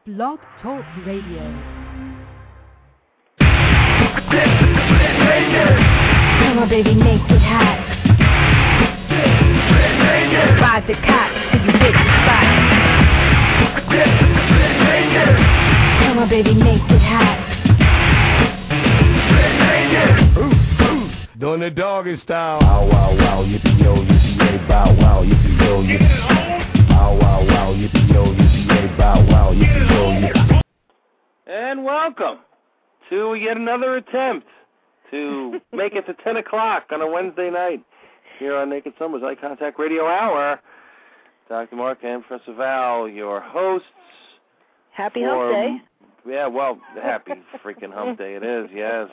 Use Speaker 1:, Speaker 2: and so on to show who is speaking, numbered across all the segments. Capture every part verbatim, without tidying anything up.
Speaker 1: Blog Talk Radio.
Speaker 2: Come on, baby, make it hot. Ride the cot till you hit the spot. Come on, baby, make it hot.
Speaker 3: Doing the doggy style. Wow, wow, wow, yippee yo, yippee yay, bow wow, yippee yo, yippee. Wow, wow, wow, yippee yo, yippee yay, bow wow, yippee yo, yippee.
Speaker 4: And welcome to yet another attempt to make it to ten o'clock on a Wednesday night here on Naked Summer's Eye Contact Radio Hour. Doctor Mark and Professor Val, your hosts.
Speaker 5: Happy
Speaker 4: for,
Speaker 5: Hump Day.
Speaker 4: Yeah, well, happy freaking Hump Day it is, yes.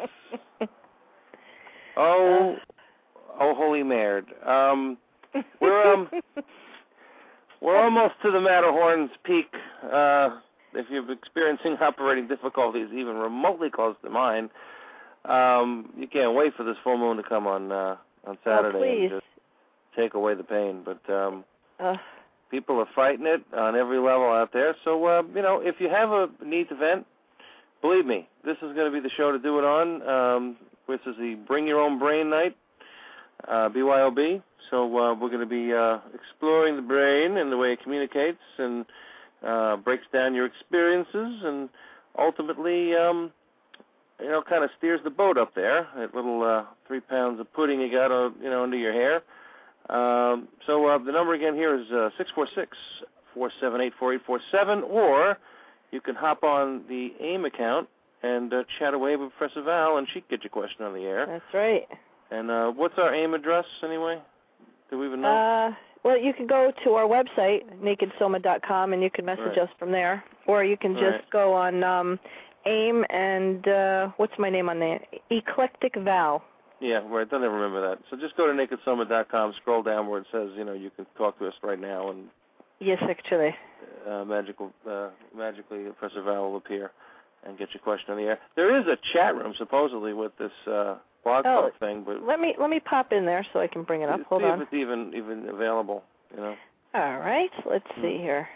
Speaker 4: Oh, oh, holy Mared. Um, we're um, we're almost to the Matterhorn's peak. Uh, if you're experiencing operating difficulties, even remotely close to mine, um, you can't wait for this full moon to come on uh, on Saturday
Speaker 5: oh,
Speaker 4: and just take away the pain. But um,
Speaker 5: uh.
Speaker 4: people are fighting it on every level out there. So uh, you know, if you have a need to vent, believe me, this is going to be the show to do it on. Um, This is the Bring Your Own Brain Night, uh, B Y O B. So uh, we're going to be uh, exploring the brain and the way it communicates and uh, breaks down your experiences and ultimately, um, you know, kind of steers the boat up there. That little uh, three pounds of pudding you got, uh, you know, under your hair. Um, so uh, the number again here is uh, six four six, four seven eight, four eight four seven, or you can hop on the AIM account and uh, chat away with Professor Val, and she'd get your question on the air.
Speaker 5: That's right.
Speaker 4: And uh, what's our AIM address, anyway? Do we even know?
Speaker 5: Uh, well, you can go to our website, naked soma dot com, and you can message
Speaker 4: right.
Speaker 5: us from there. Or you can just
Speaker 4: right.
Speaker 5: go on um, AIM and, uh, what's my name on there? Eclectic Val.
Speaker 4: Yeah, right. Don't ever remember that. So just go to naked soma dot com, scroll down where it says, you know, you can talk to us right now. and
Speaker 5: Yes, actually.
Speaker 4: Uh, magical, uh, magically, Professor Val will appear and get your question on the air. There is a chat room, supposedly, with this uh, blog
Speaker 5: oh,
Speaker 4: talk thing. But
Speaker 5: let me let me pop in there so I can bring it up. Hold
Speaker 4: see
Speaker 5: on.
Speaker 4: if it's even, even available, you know.
Speaker 5: All right. Let's see here.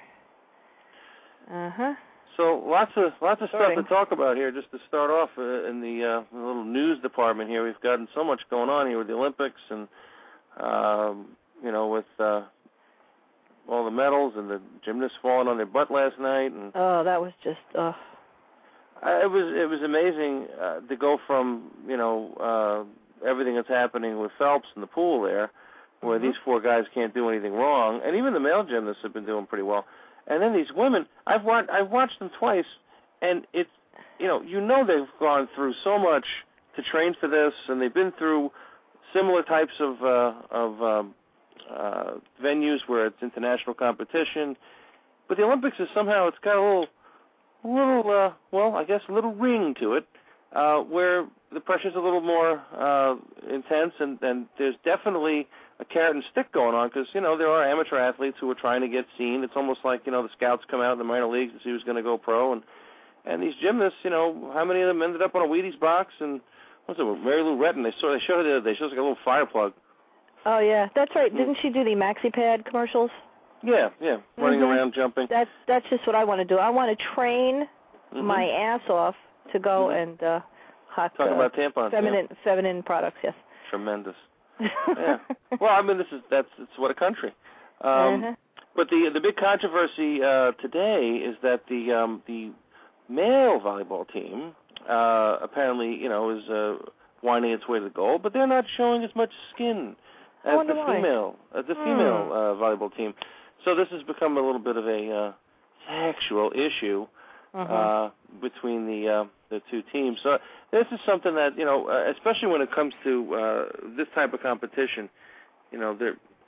Speaker 5: Uh-huh.
Speaker 4: So lots of lots of
Speaker 5: Starting.
Speaker 4: stuff to talk about here. Just to start off uh, in the, uh, the little news department here, we've gotten so much going on here with the Olympics and um, you know with uh, all the medals and the gymnasts falling on their butt last night. And
Speaker 5: oh, that was just uh.
Speaker 4: I, it was it was amazing uh, to go from you know uh, everything that's happening with Phelps in the pool there, where
Speaker 5: mm-hmm.
Speaker 4: these four guys can't do anything wrong, and even the male gymnasts have been doing pretty well. And then these women, I've watched, I've watched them twice, and it's, you know, you know they've gone through so much to train for this, and they've been through similar types of uh, of um, uh, venues where it's international competition. But the Olympics is somehow, it's got a little, a little, uh, well, I guess a little ring to it, uh, where the pressure's a little more uh, intense, and, and there's definitely a carrot and stick going on because, you know, there are amateur athletes who are trying to get seen. It's almost like, you know, the scouts come out in the minor leagues to see who's going to go pro. And, and these gymnasts, you know, how many of them ended up on a Wheaties box? And what's it, Mary Lou Retton, they, saw, they showed her the other day. She was like a little fire plug.
Speaker 5: Oh, yeah. That's right. Didn't she do the MaxiPad commercials?
Speaker 4: Yeah, yeah, running
Speaker 5: mm-hmm.
Speaker 4: around, jumping.
Speaker 5: That's, that's just what I want to do. I want to train
Speaker 4: mm-hmm. my
Speaker 5: ass off to go
Speaker 4: mm-hmm.
Speaker 5: and uh, hot
Speaker 4: Talk
Speaker 5: uh,
Speaker 4: about tampons.
Speaker 5: feminine,
Speaker 4: yeah.
Speaker 5: feminine products, yes.
Speaker 4: Tremendous. yeah. Well, I mean, this is that's it's what a country. Um,
Speaker 5: uh-huh.
Speaker 4: But the the big controversy uh, today is that the um, the male volleyball team uh, apparently, you know, is uh, winding its way to the goal, but they're not showing as much skin as the
Speaker 5: why.
Speaker 4: female as the
Speaker 5: hmm.
Speaker 4: female uh, volleyball team. So this has become a little bit of a uh, sexual issue
Speaker 5: uh-huh.
Speaker 4: uh, between the uh, the two teams. So this is something that, you know, uh, especially when it comes to uh, this type of competition, you know,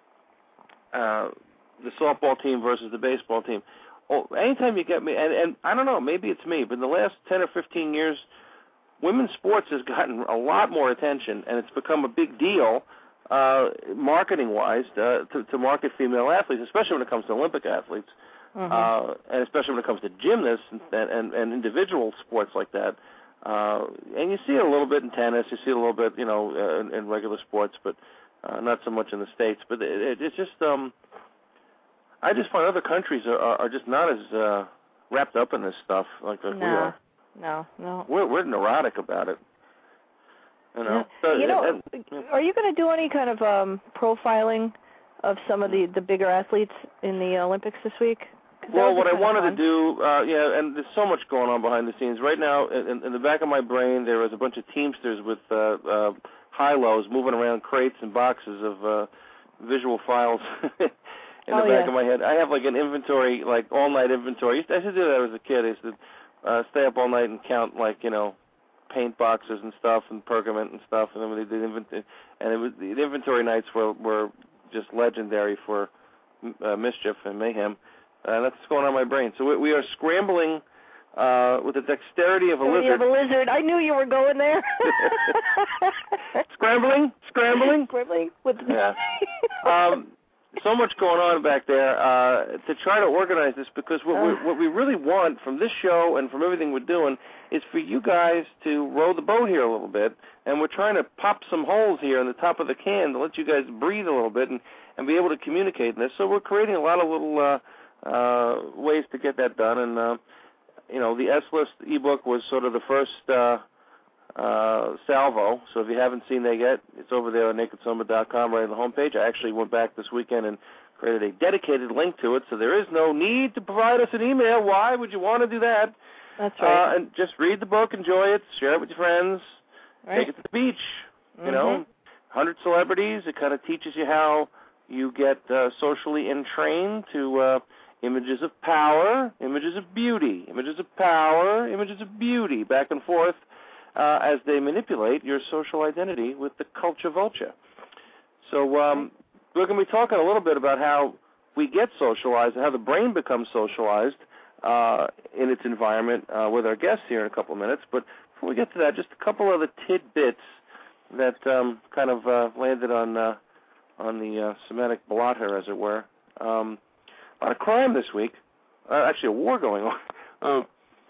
Speaker 4: uh, the softball team versus the baseball team. Oh, anytime you get me, and, and I don't know, maybe it's me, but in the last ten or fifteen years, women's sports has gotten a lot more attention, and it's become a big deal, uh, marketing-wise, uh, to, to market female athletes, especially when it comes to Olympic athletes,
Speaker 5: uh-huh.
Speaker 4: uh, and especially when it comes to gymnasts and, and, and individual sports like that. Uh, and you see it a little bit in tennis, you see it a little bit, you know, uh, in, in regular sports, but uh, not so much in the States. But it, it, it's just, um, I just find other countries are, are just not as uh, wrapped up in this stuff like, like
Speaker 5: no,
Speaker 4: we are.
Speaker 5: No, no.
Speaker 4: We're we're neurotic about it. You know.
Speaker 5: Yeah.
Speaker 4: So,
Speaker 5: you know,
Speaker 4: and, and,
Speaker 5: are you going to do any kind of um, profiling of some of the, the bigger athletes in the Olympics this week?
Speaker 4: Well, what I wanted to do, uh, yeah, and there's so much going on behind the scenes. Right now, in, in the back of my brain, there is a bunch of Teamsters with uh, uh, high-lows moving around crates and boxes of uh, visual files in
Speaker 5: oh,
Speaker 4: the back
Speaker 5: yeah.
Speaker 4: of my head. I have like an inventory, like all-night inventory. I used to, I used to do that as a kid. I used to uh, stay up all night and count, like, you know, paint boxes and stuff and pergament and stuff. And then when they did inventory, and it was, the inventory nights were, were just legendary for uh, mischief and mayhem. Uh, that's what's going on in my brain. So we, we are scrambling uh, with the dexterity of a
Speaker 5: dexterity
Speaker 4: lizard.
Speaker 5: of a lizard. I knew you were going there.
Speaker 4: Scrambling, scrambling.
Speaker 5: Scrambling. With
Speaker 4: yeah. Um, so much going on back there uh, to try to organize this, because what, we, what we really want from this show and from everything we're doing is for you guys to row the boat here a little bit, and we're trying to pop some holes here in the top of the can to let you guys breathe a little bit and, and be able to communicate in this. So we're creating a lot of little uh, uh, ways to get that done, and uh, you know, the S-List ebook was sort of the first uh, uh, salvo. So if you haven't seen that yet, it's over there on naked soma dot com right on the homepage. I actually went back this weekend and created a dedicated link to it, so there is no need to provide us an email. Why would you want to do that?
Speaker 5: That's right.
Speaker 4: Uh, and just read the book, enjoy it, share it with your friends,
Speaker 5: right.
Speaker 4: take it to the beach.
Speaker 5: Mm-hmm.
Speaker 4: You know, one hundred celebrities. It kind of teaches you how you get uh, socially entrained to uh, images of power, images of beauty, images of power, images of beauty, back and forth uh, as they manipulate your social identity with the culture vulture. So um, we're going to be talking a little bit about how we get socialized and how the brain becomes socialized uh, in its environment uh, with our guests here in a couple of minutes. But before we get to that, just a couple of the tidbits that um, kind of uh, landed on uh, on the uh, Semitic blotter, as it were. Um, a lot of crime this week. Uh, actually, a war going on. Uh,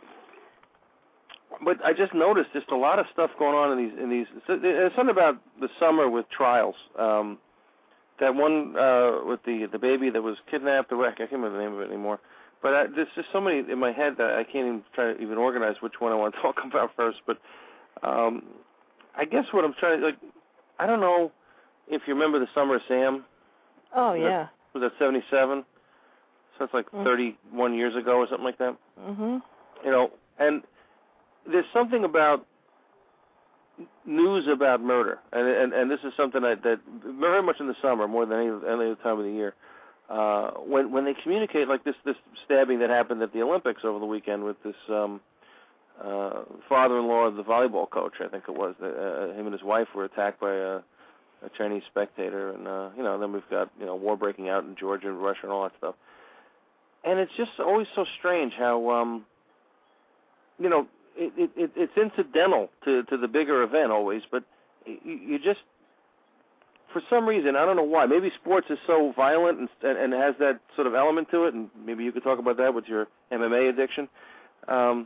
Speaker 4: but I just noticed just a lot of stuff going on in these. In these, so there's something about the summer with trials. Um, that one uh, with the the baby that was kidnapped. The wreck. I can't remember the name of it anymore. But I, there's just so many in my head that I can't even try to even organize which one I want to talk about first. But um, I guess what I'm trying to, like, I don't know if you remember the Summer of Sam.
Speaker 5: Oh,
Speaker 4: was
Speaker 5: yeah.
Speaker 4: That, was that seventy-seven? So that's like
Speaker 5: mm.
Speaker 4: thirty-one years ago or something like that.
Speaker 5: Mm-hmm.
Speaker 4: You know, and there's something about news about murder, and and, and this is something that, that very much in the summer, more than any, any other time of the year, uh, when when they communicate, like this, this stabbing that happened at the Olympics over the weekend with this um, uh, father-in-law of the volleyball coach, I think it was, uh, him and his wife were attacked by a, a Chinese spectator, and uh, you know, then we've got, you know, war breaking out in Georgia and Russia and all that stuff. And it's just always so strange how, um, you know, it, it, it's incidental to, to the bigger event always, but you, you just, for some reason, I don't know why, maybe sports is so violent and, and, and has that sort of element to it, and maybe you could talk about that with your M M A addiction. Um,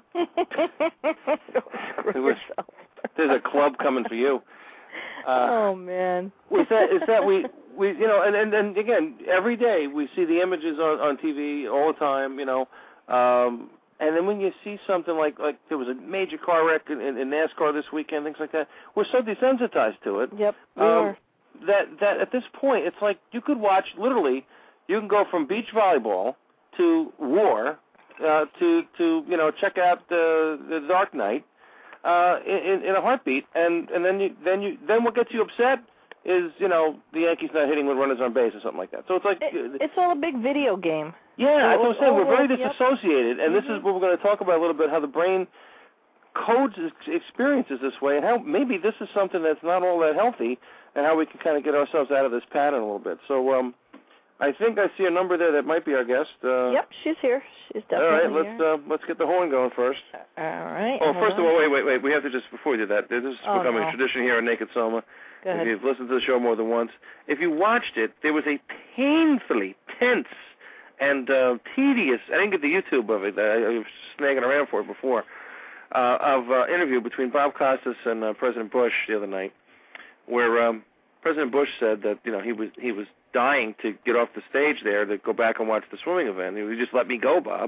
Speaker 4: was, there's a club coming for you. Uh,
Speaker 5: oh, man.
Speaker 4: is that, is that we... We, you know, and, and, and again, every day we see the images on, on T V all the time, you know, um, and then when you see something like, like there was a major car wreck in, in, in NASCAR this weekend, things like that, we're so desensitized to it.
Speaker 5: Yep, we
Speaker 4: um,
Speaker 5: are.
Speaker 4: That, that at this point, it's like you could watch, literally, you can go from beach volleyball to war uh, to, to, you know, check out the, the Dark Knight uh, in, in a heartbeat, and, and then, you, then, you, then what gets you upset is, you know, the Yankees not hitting with runners on base or something like that. So it's like...
Speaker 5: It, it's all a big video game.
Speaker 4: Yeah, that's what I'm saying.
Speaker 5: Oh,
Speaker 4: We're very
Speaker 5: yep.
Speaker 4: disassociated, and
Speaker 5: mm-hmm.
Speaker 4: this is what we're going to talk about a little bit, how the brain codes experiences this way, and how maybe this is something that's not all that healthy, and how we can kind of get ourselves out of this pattern a little bit. So um, I think I see a number there that might be our guest. Uh,
Speaker 5: yep, she's here. She's definitely
Speaker 4: all right,
Speaker 5: here.
Speaker 4: let's, uh, let's get the horn going first.
Speaker 5: All right.
Speaker 4: Oh, first of all, wait, wait, wait. We have to just, before we do that, this is
Speaker 5: oh,
Speaker 4: becoming
Speaker 5: no.
Speaker 4: a tradition here on Naked Soma.
Speaker 5: Go ahead.
Speaker 4: If you've listened to the show more than once, if you watched it, there was a painfully tense and uh, tedious, I didn't get the YouTube of it, I, I was snagging around for it before, uh, of uh, interview between Bob Costas and uh, President Bush the other night, where um, President Bush said that, you know, he was he was dying to get off the stage there to go back and watch the swimming event. He would just let me go, Bob.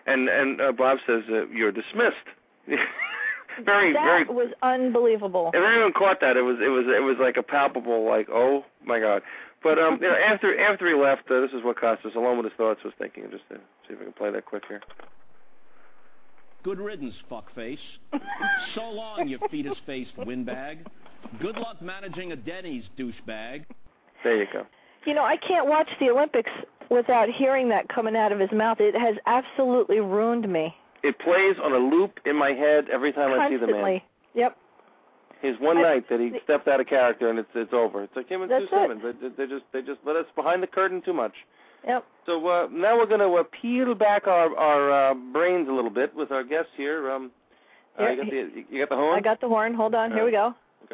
Speaker 4: And and uh, Bob says uh, you're dismissed. very
Speaker 5: that
Speaker 4: very.
Speaker 5: That was unbelievable.
Speaker 4: If anyone caught that, it was it was it was like a palpable like, oh my God. But um, you know, after after he left, uh, this is what Costas, alone with his thoughts, was thinking. Just to see if I can play that quick here.
Speaker 1: Good riddance, fuckface. So long, you fetus-faced windbag. Good luck managing a Denny's, douchebag.
Speaker 4: There you go.
Speaker 5: You know, I can't watch the Olympics without hearing that coming out of his mouth. It has absolutely ruined me.
Speaker 4: It plays on a loop in my head every time
Speaker 5: Constantly.
Speaker 4: I see the man.
Speaker 5: Yep.
Speaker 4: His one
Speaker 5: I,
Speaker 4: night that he stepped out of character and it's it's over. It's like him and
Speaker 5: That's
Speaker 4: Sue Simmons. They, they just they just let us behind the curtain too much.
Speaker 5: Yep.
Speaker 4: So uh, now we're going to uh, peel back our our uh, brains a little bit with our guest here. Um, uh,
Speaker 5: here
Speaker 4: you, got the, you got the horn?
Speaker 5: I got the horn. Hold on.
Speaker 4: Uh,
Speaker 5: Here we go.
Speaker 4: Okay.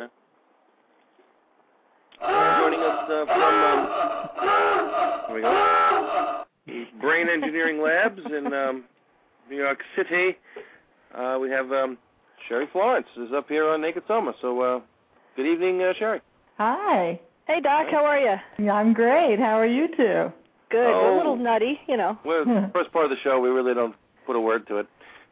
Speaker 4: Uh, joining us uh, from um, here we go. Brain Engineering Labs in um, New York City. Uh, we have um, Sherry Florence is up here on Naked Soma. So uh, good evening, uh, Sherry.
Speaker 6: Hi.
Speaker 5: Hey, Doc. How are you?
Speaker 6: I'm great. How are you two?
Speaker 5: Good.
Speaker 4: Oh.
Speaker 5: We're a little nutty, you know.
Speaker 4: Well, the first part of the show, we really don't put a word to it.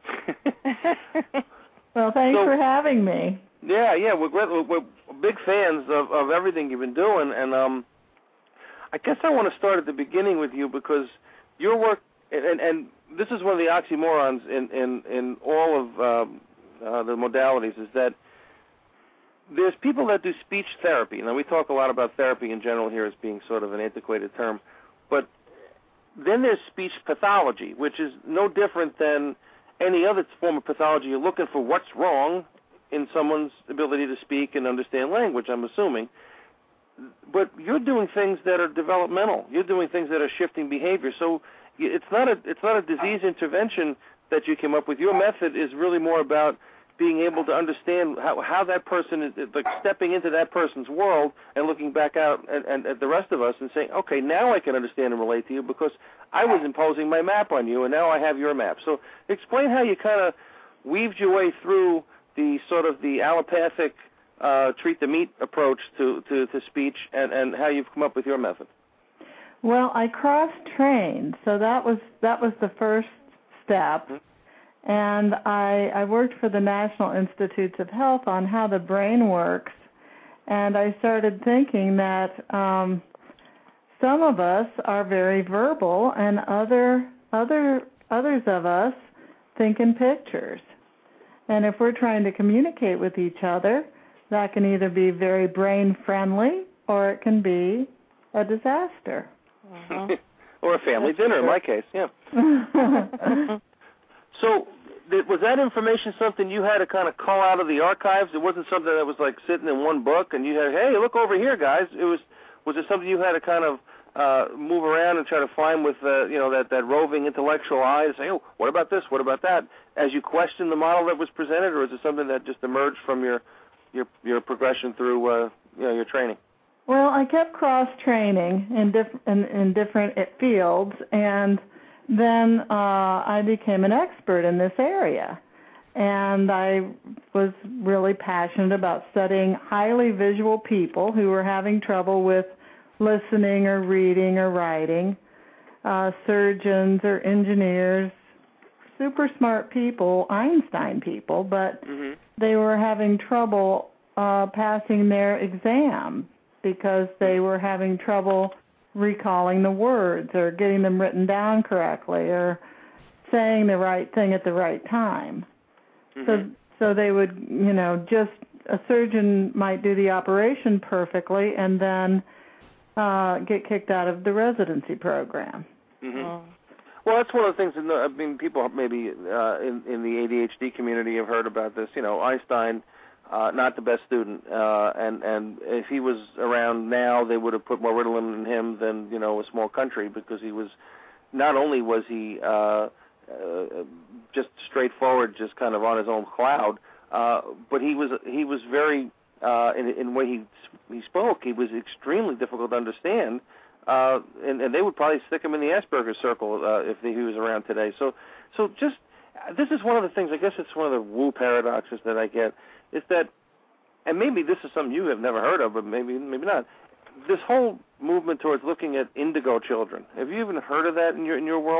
Speaker 6: Well, thanks
Speaker 4: So-
Speaker 6: for having me.
Speaker 4: Yeah, yeah, we're, we're, we're big fans of, of everything you've been doing, and um, I guess I want to start at the beginning with you because your work, and, and this is one of the oxymorons in, in, in all of um, uh, the modalities, is that there's people that do speech therapy. Now, we talk a lot about therapy in general here as being sort of an antiquated term, but then there's speech pathology, which is no different than any other form of pathology. You're looking for what's wrong in someone's ability to speak and understand language, I'm assuming. But you're doing things that are developmental. You're doing things that are shifting behavior. So it's not a it's not a disease intervention that you came up with. Your method is really more about being able to understand how, how that person is, like stepping into that person's world and looking back out at, at, at the rest of us and saying, okay, now I can understand and relate to you because I was imposing my map on you and now I have your map. So explain how you kind of weaved your way through the sort of the allopathic uh, treat the meat approach to, to, to speech and, and how you've come up with your method.
Speaker 6: Well, I cross-trained, so that was that was the first step. Mm-hmm. And I, I worked for the National Institutes of Health on how the brain works, and I started thinking that um, some of us are very verbal, and other other others of us think in pictures. And if we're trying to communicate with each other, that can either be very brain-friendly or it can be a disaster.
Speaker 5: Uh-huh.
Speaker 4: Or a family dinner, in my case, yeah. So th- was that information something you had to kind of call out of the archives? It wasn't something that was like sitting in one book and you had, hey, look over here, guys. It was was it something you had to kind of uh, move around and try to find with uh, you know that, that roving intellectual eye to say, oh, what about this? What about that? As you question the model that was presented, or is it something that just emerged from your your your progression through uh, you know your training?
Speaker 6: Well, I kept cross-training in, diff- in, in different fields, and then uh, I became an expert in this area. And I was really passionate about studying highly visual people who were having trouble with listening or reading or writing, uh, surgeons or engineers, super smart people, Einstein people, but
Speaker 4: mm-hmm.
Speaker 6: they were having trouble uh, passing their exam because they were having trouble recalling the words or getting them written down correctly or saying the right thing at the right time.
Speaker 4: Mm-hmm.
Speaker 6: So so they would, you know, just a surgeon might do the operation perfectly and then uh, get kicked out of the residency program.
Speaker 4: Mm-hmm.
Speaker 5: Oh.
Speaker 4: Well, that's one of the things that I mean, people maybe uh, in, in the A D H D community have heard about this. You know, Einstein, uh, not the best student, uh, and and if he was around now, they would have put more Ritalin in him than you know a small country because he was not only was he uh, uh, just straightforward, just kind of on his own cloud, uh, but he was he was very uh, in in the way he he spoke. He was extremely difficult to understand. Uh, and, and they would probably stick him in the Asperger's circle uh, if he was around today. So, so just this is one of the things. I guess it's one of the woo paradoxes that I get is that, and maybe this is something you have never heard of, but maybe maybe not. This whole movement towards looking at indigo children. Have you even heard of that in your in your world?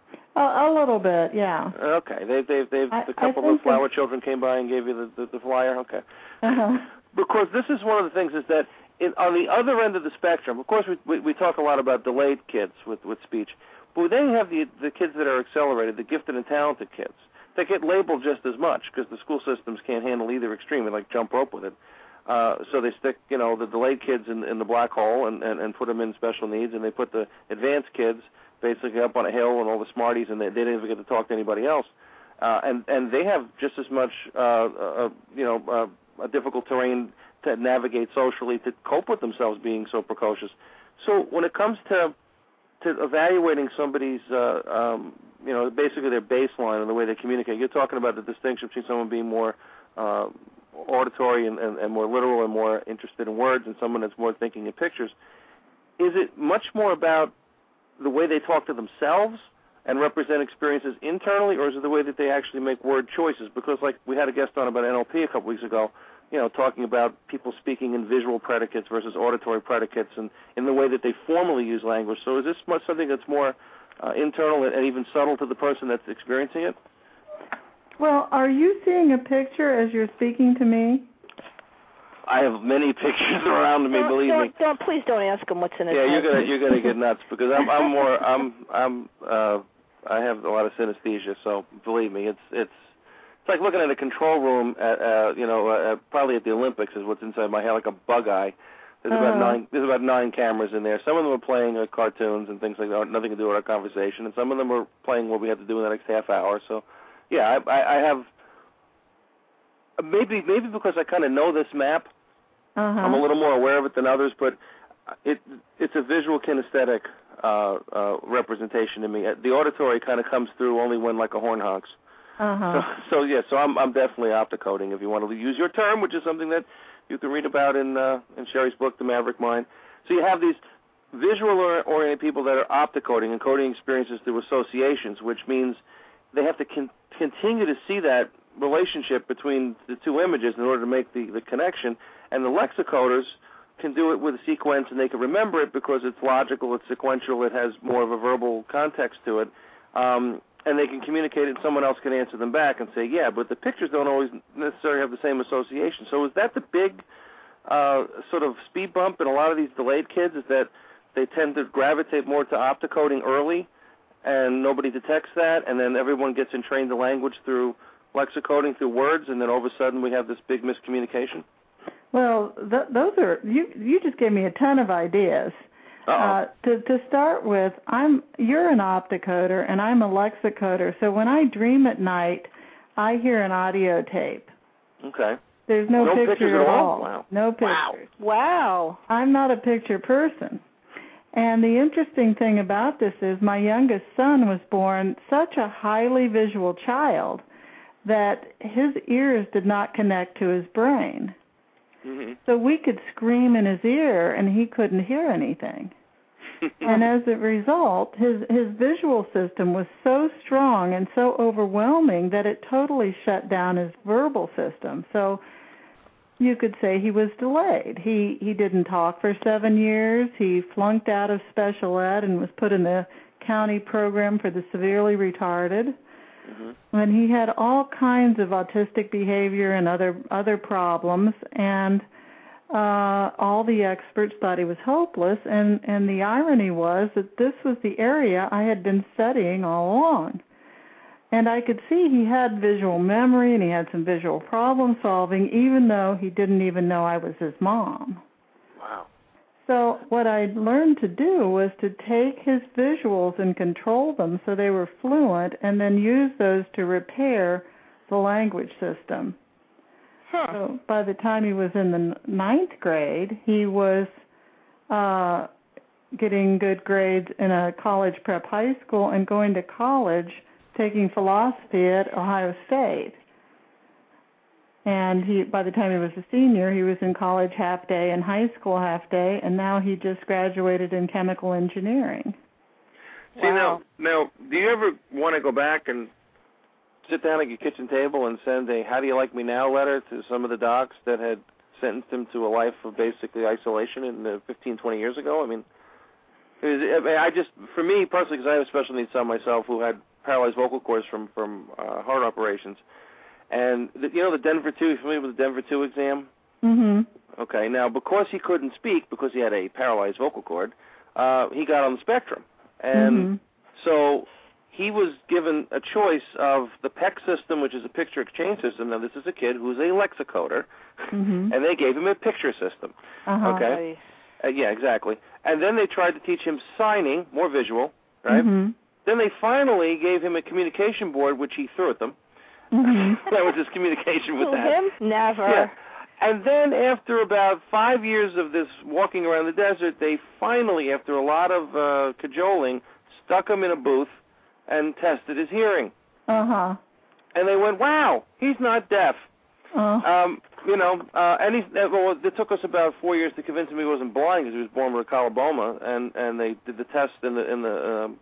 Speaker 6: A, a little bit, yeah.
Speaker 4: Okay, they've they've they've
Speaker 6: I,
Speaker 4: a couple of flower children came by and gave you the the, the flyer. Okay.
Speaker 6: Uh-huh.
Speaker 4: Because this is one of the things is that in, on the other end of the spectrum, of course, we, we we talk a lot about delayed kids with with speech, but then you have the the kids that are accelerated, the gifted and talented kids. They get labeled just as much because the school systems can't handle either extreme. They like jump rope with it. Uh, so they stick, you know, the delayed kids in, in the black hole and, and, and put them in special needs, and they put the advanced kids basically up on a hill and all the smarties, and they, they didn't even get to talk to anybody else. Uh, and, and they have just as much, uh, uh, you know, uh, a difficult terrain to navigate socially to cope with themselves being so precocious. So when it comes to to evaluating somebody's, uh, um, you know, basically their baseline and the way they communicate, you're talking about the distinction between someone being more uh, auditory and, and, and more literal and more interested in words and someone that's more thinking in pictures. Is it much more about the way they talk to themselves and represent experiences internally, or is it the way that they actually make word choices? Because, like, we had a guest on about N L P a couple weeks ago, you know, talking about people speaking in visual predicates versus auditory predicates and in the way that they formally use language. So is this much something that's more uh, internal and even subtle to the person that's experiencing it?
Speaker 6: Well, are you seeing a picture as you're speaking to me?
Speaker 4: I have many pictures around me.
Speaker 5: Don't,
Speaker 4: believe
Speaker 5: don't,
Speaker 4: me.
Speaker 5: Don't please don't ask him what's in his
Speaker 4: Yeah,
Speaker 5: head.
Speaker 4: you're gonna you're gonna get nuts because I'm I'm more I'm I'm uh I have a lot of synesthesia. So believe me, it's it's it's like looking at a control room at uh you know uh, probably at the Olympics is what's inside my head, like a bug eye. There's uh, about nine there's about nine cameras in there. Some of them are playing uh, cartoons and things like that, nothing to do with our conversation, and some of them are playing what we have to do in the next half hour. So yeah, I I, I have maybe maybe because I kind of know this map.
Speaker 6: Uh-huh.
Speaker 4: I'm a little more aware of it than others, but it it's a visual kinesthetic uh, uh, representation to me. The auditory kind of comes through only when like a horn honks.
Speaker 6: Uh-huh.
Speaker 4: So, so yeah, so I'm I'm definitely opticoding if you want to use your term, which is something that you can read about in uh, in Sherry's book, The Maverick Mind. So you have these visual-oriented people that are opticoding and coding experiences through associations, which means they have to con- continue to see that relationship between the two images in order to make the, the connection. And the lexicoders can do it with a sequence, and they can remember it because it's logical, it's sequential, it has more of a verbal context to it. Um, and they can communicate it, and someone else can answer them back and say, yeah, but the pictures don't always necessarily have the same association. So is that the big uh, sort of speed bump in a lot of these delayed kids, is that they tend to gravitate more to opticoding early, and nobody detects that, and then everyone gets entrained the language through lexicoding, through words, and then all of a sudden we have this big miscommunication?
Speaker 6: Well, th- those are you. You just gave me a ton of ideas. Uh, to to start with, I'm you're an opticoder and I'm a lexicoder. So when I dream at night, I hear an audio tape.
Speaker 4: Okay.
Speaker 6: There's no,
Speaker 4: no
Speaker 6: picture
Speaker 4: pictures
Speaker 6: at
Speaker 4: at all.
Speaker 6: all.
Speaker 4: Wow.
Speaker 6: No pictures.
Speaker 5: Wow.
Speaker 6: I'm not a picture person. And the interesting thing about this is my youngest son was born such a highly visual child that his ears did not connect to his brain.
Speaker 4: Mm-hmm.
Speaker 6: So we could scream in his ear, and he couldn't hear anything. And as a result, his, his visual system was so strong and so overwhelming that it totally shut down his verbal system. So you could say he was delayed. He, he didn't talk for seven years. He flunked out of special ed and was put in the county program for the severely retarded. Mm-hmm. And he had all kinds of autistic behavior and other other problems, and uh, all the experts thought he was hopeless. And, and the irony was that this was the area I had been studying all along. And I could see he had visual memory and he had some visual problem solving, even though he didn't even know I was his mom.
Speaker 4: Wow.
Speaker 6: So what I learned to do was to take his visuals and control them so they were fluent, and then use those to repair the language system.
Speaker 5: Huh.
Speaker 6: So by the time he was in the ninth grade, he was uh, getting good grades in a college prep high school and going to college, taking philosophy at Ohio State. And he, by the time he was a senior, he was in college half day and high school half day, and now he just graduated in chemical engineering.
Speaker 4: See,
Speaker 5: Wow.
Speaker 4: now, now, do you ever want to go back and sit down at your kitchen table and send a "How do you like me now" letter to some of the docs that had sentenced him to a life of basically isolation in uh, fifteen, twenty years ago? I mean, It was, I, mean, I just, for me personally, because I have a special needs son myself who had paralyzed vocal cords from from uh, heart operations, and the, you know the Denver two. You familiar with the Denver two exam?
Speaker 6: Mm-hmm.
Speaker 4: Okay. Now, because he couldn't speak because he had a paralyzed vocal cord, uh, he got on the spectrum, and
Speaker 6: Mm-hmm.
Speaker 4: so he was given a choice of the P E C system, which is a picture exchange system. Now, this is a kid who's a lexicoder,
Speaker 6: Mm-hmm.
Speaker 4: and they gave him a picture system.
Speaker 6: Uh-huh.
Speaker 4: Okay. Uh, yeah, exactly. And then they tried to teach him signing, more visual, right?
Speaker 6: Mm-hmm.
Speaker 4: Then they finally gave him a communication board, which he threw at them.
Speaker 6: Mm-hmm.
Speaker 4: That was his communication with
Speaker 5: To
Speaker 4: that.
Speaker 5: him? Never.
Speaker 4: Yeah. And then after about five years of this walking around the desert, they finally, after a lot of uh, cajoling, stuck him in a booth and tested his hearing.
Speaker 6: Uh-huh.
Speaker 4: And they went, wow, he's not deaf.
Speaker 6: Uh,
Speaker 4: Um, you know, uh, and he's, uh, well, it took us about four years to convince him he wasn't blind because he was born with a coloboma, and, and they did the test in the in the um,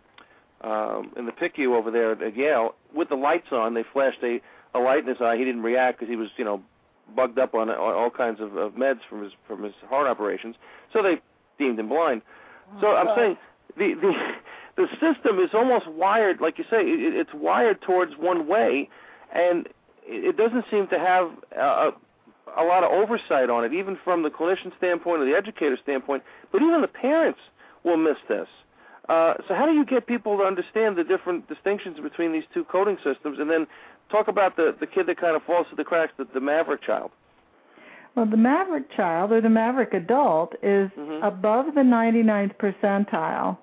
Speaker 4: um, in the P I C U over there at, at Yale with the lights on. They flashed a, a light in his eye. He didn't react because he was, you know, bugged up on, on all kinds of, of meds from his from his heart operations. So they deemed him blind. So I'm saying the the the system is almost wired, like you say, it, it's wired towards one way, and it doesn't seem to have a, a lot of oversight on it, even from the clinician standpoint or the educator standpoint. But even the parents will miss this. Uh, so how do you get people to understand the different distinctions between these two coding systems, and then talk about the, the kid that kind of falls through the cracks, the, the maverick child?
Speaker 6: well, the maverick child or the maverick adult is
Speaker 4: Mhm.
Speaker 6: above the ninety-ninth percentile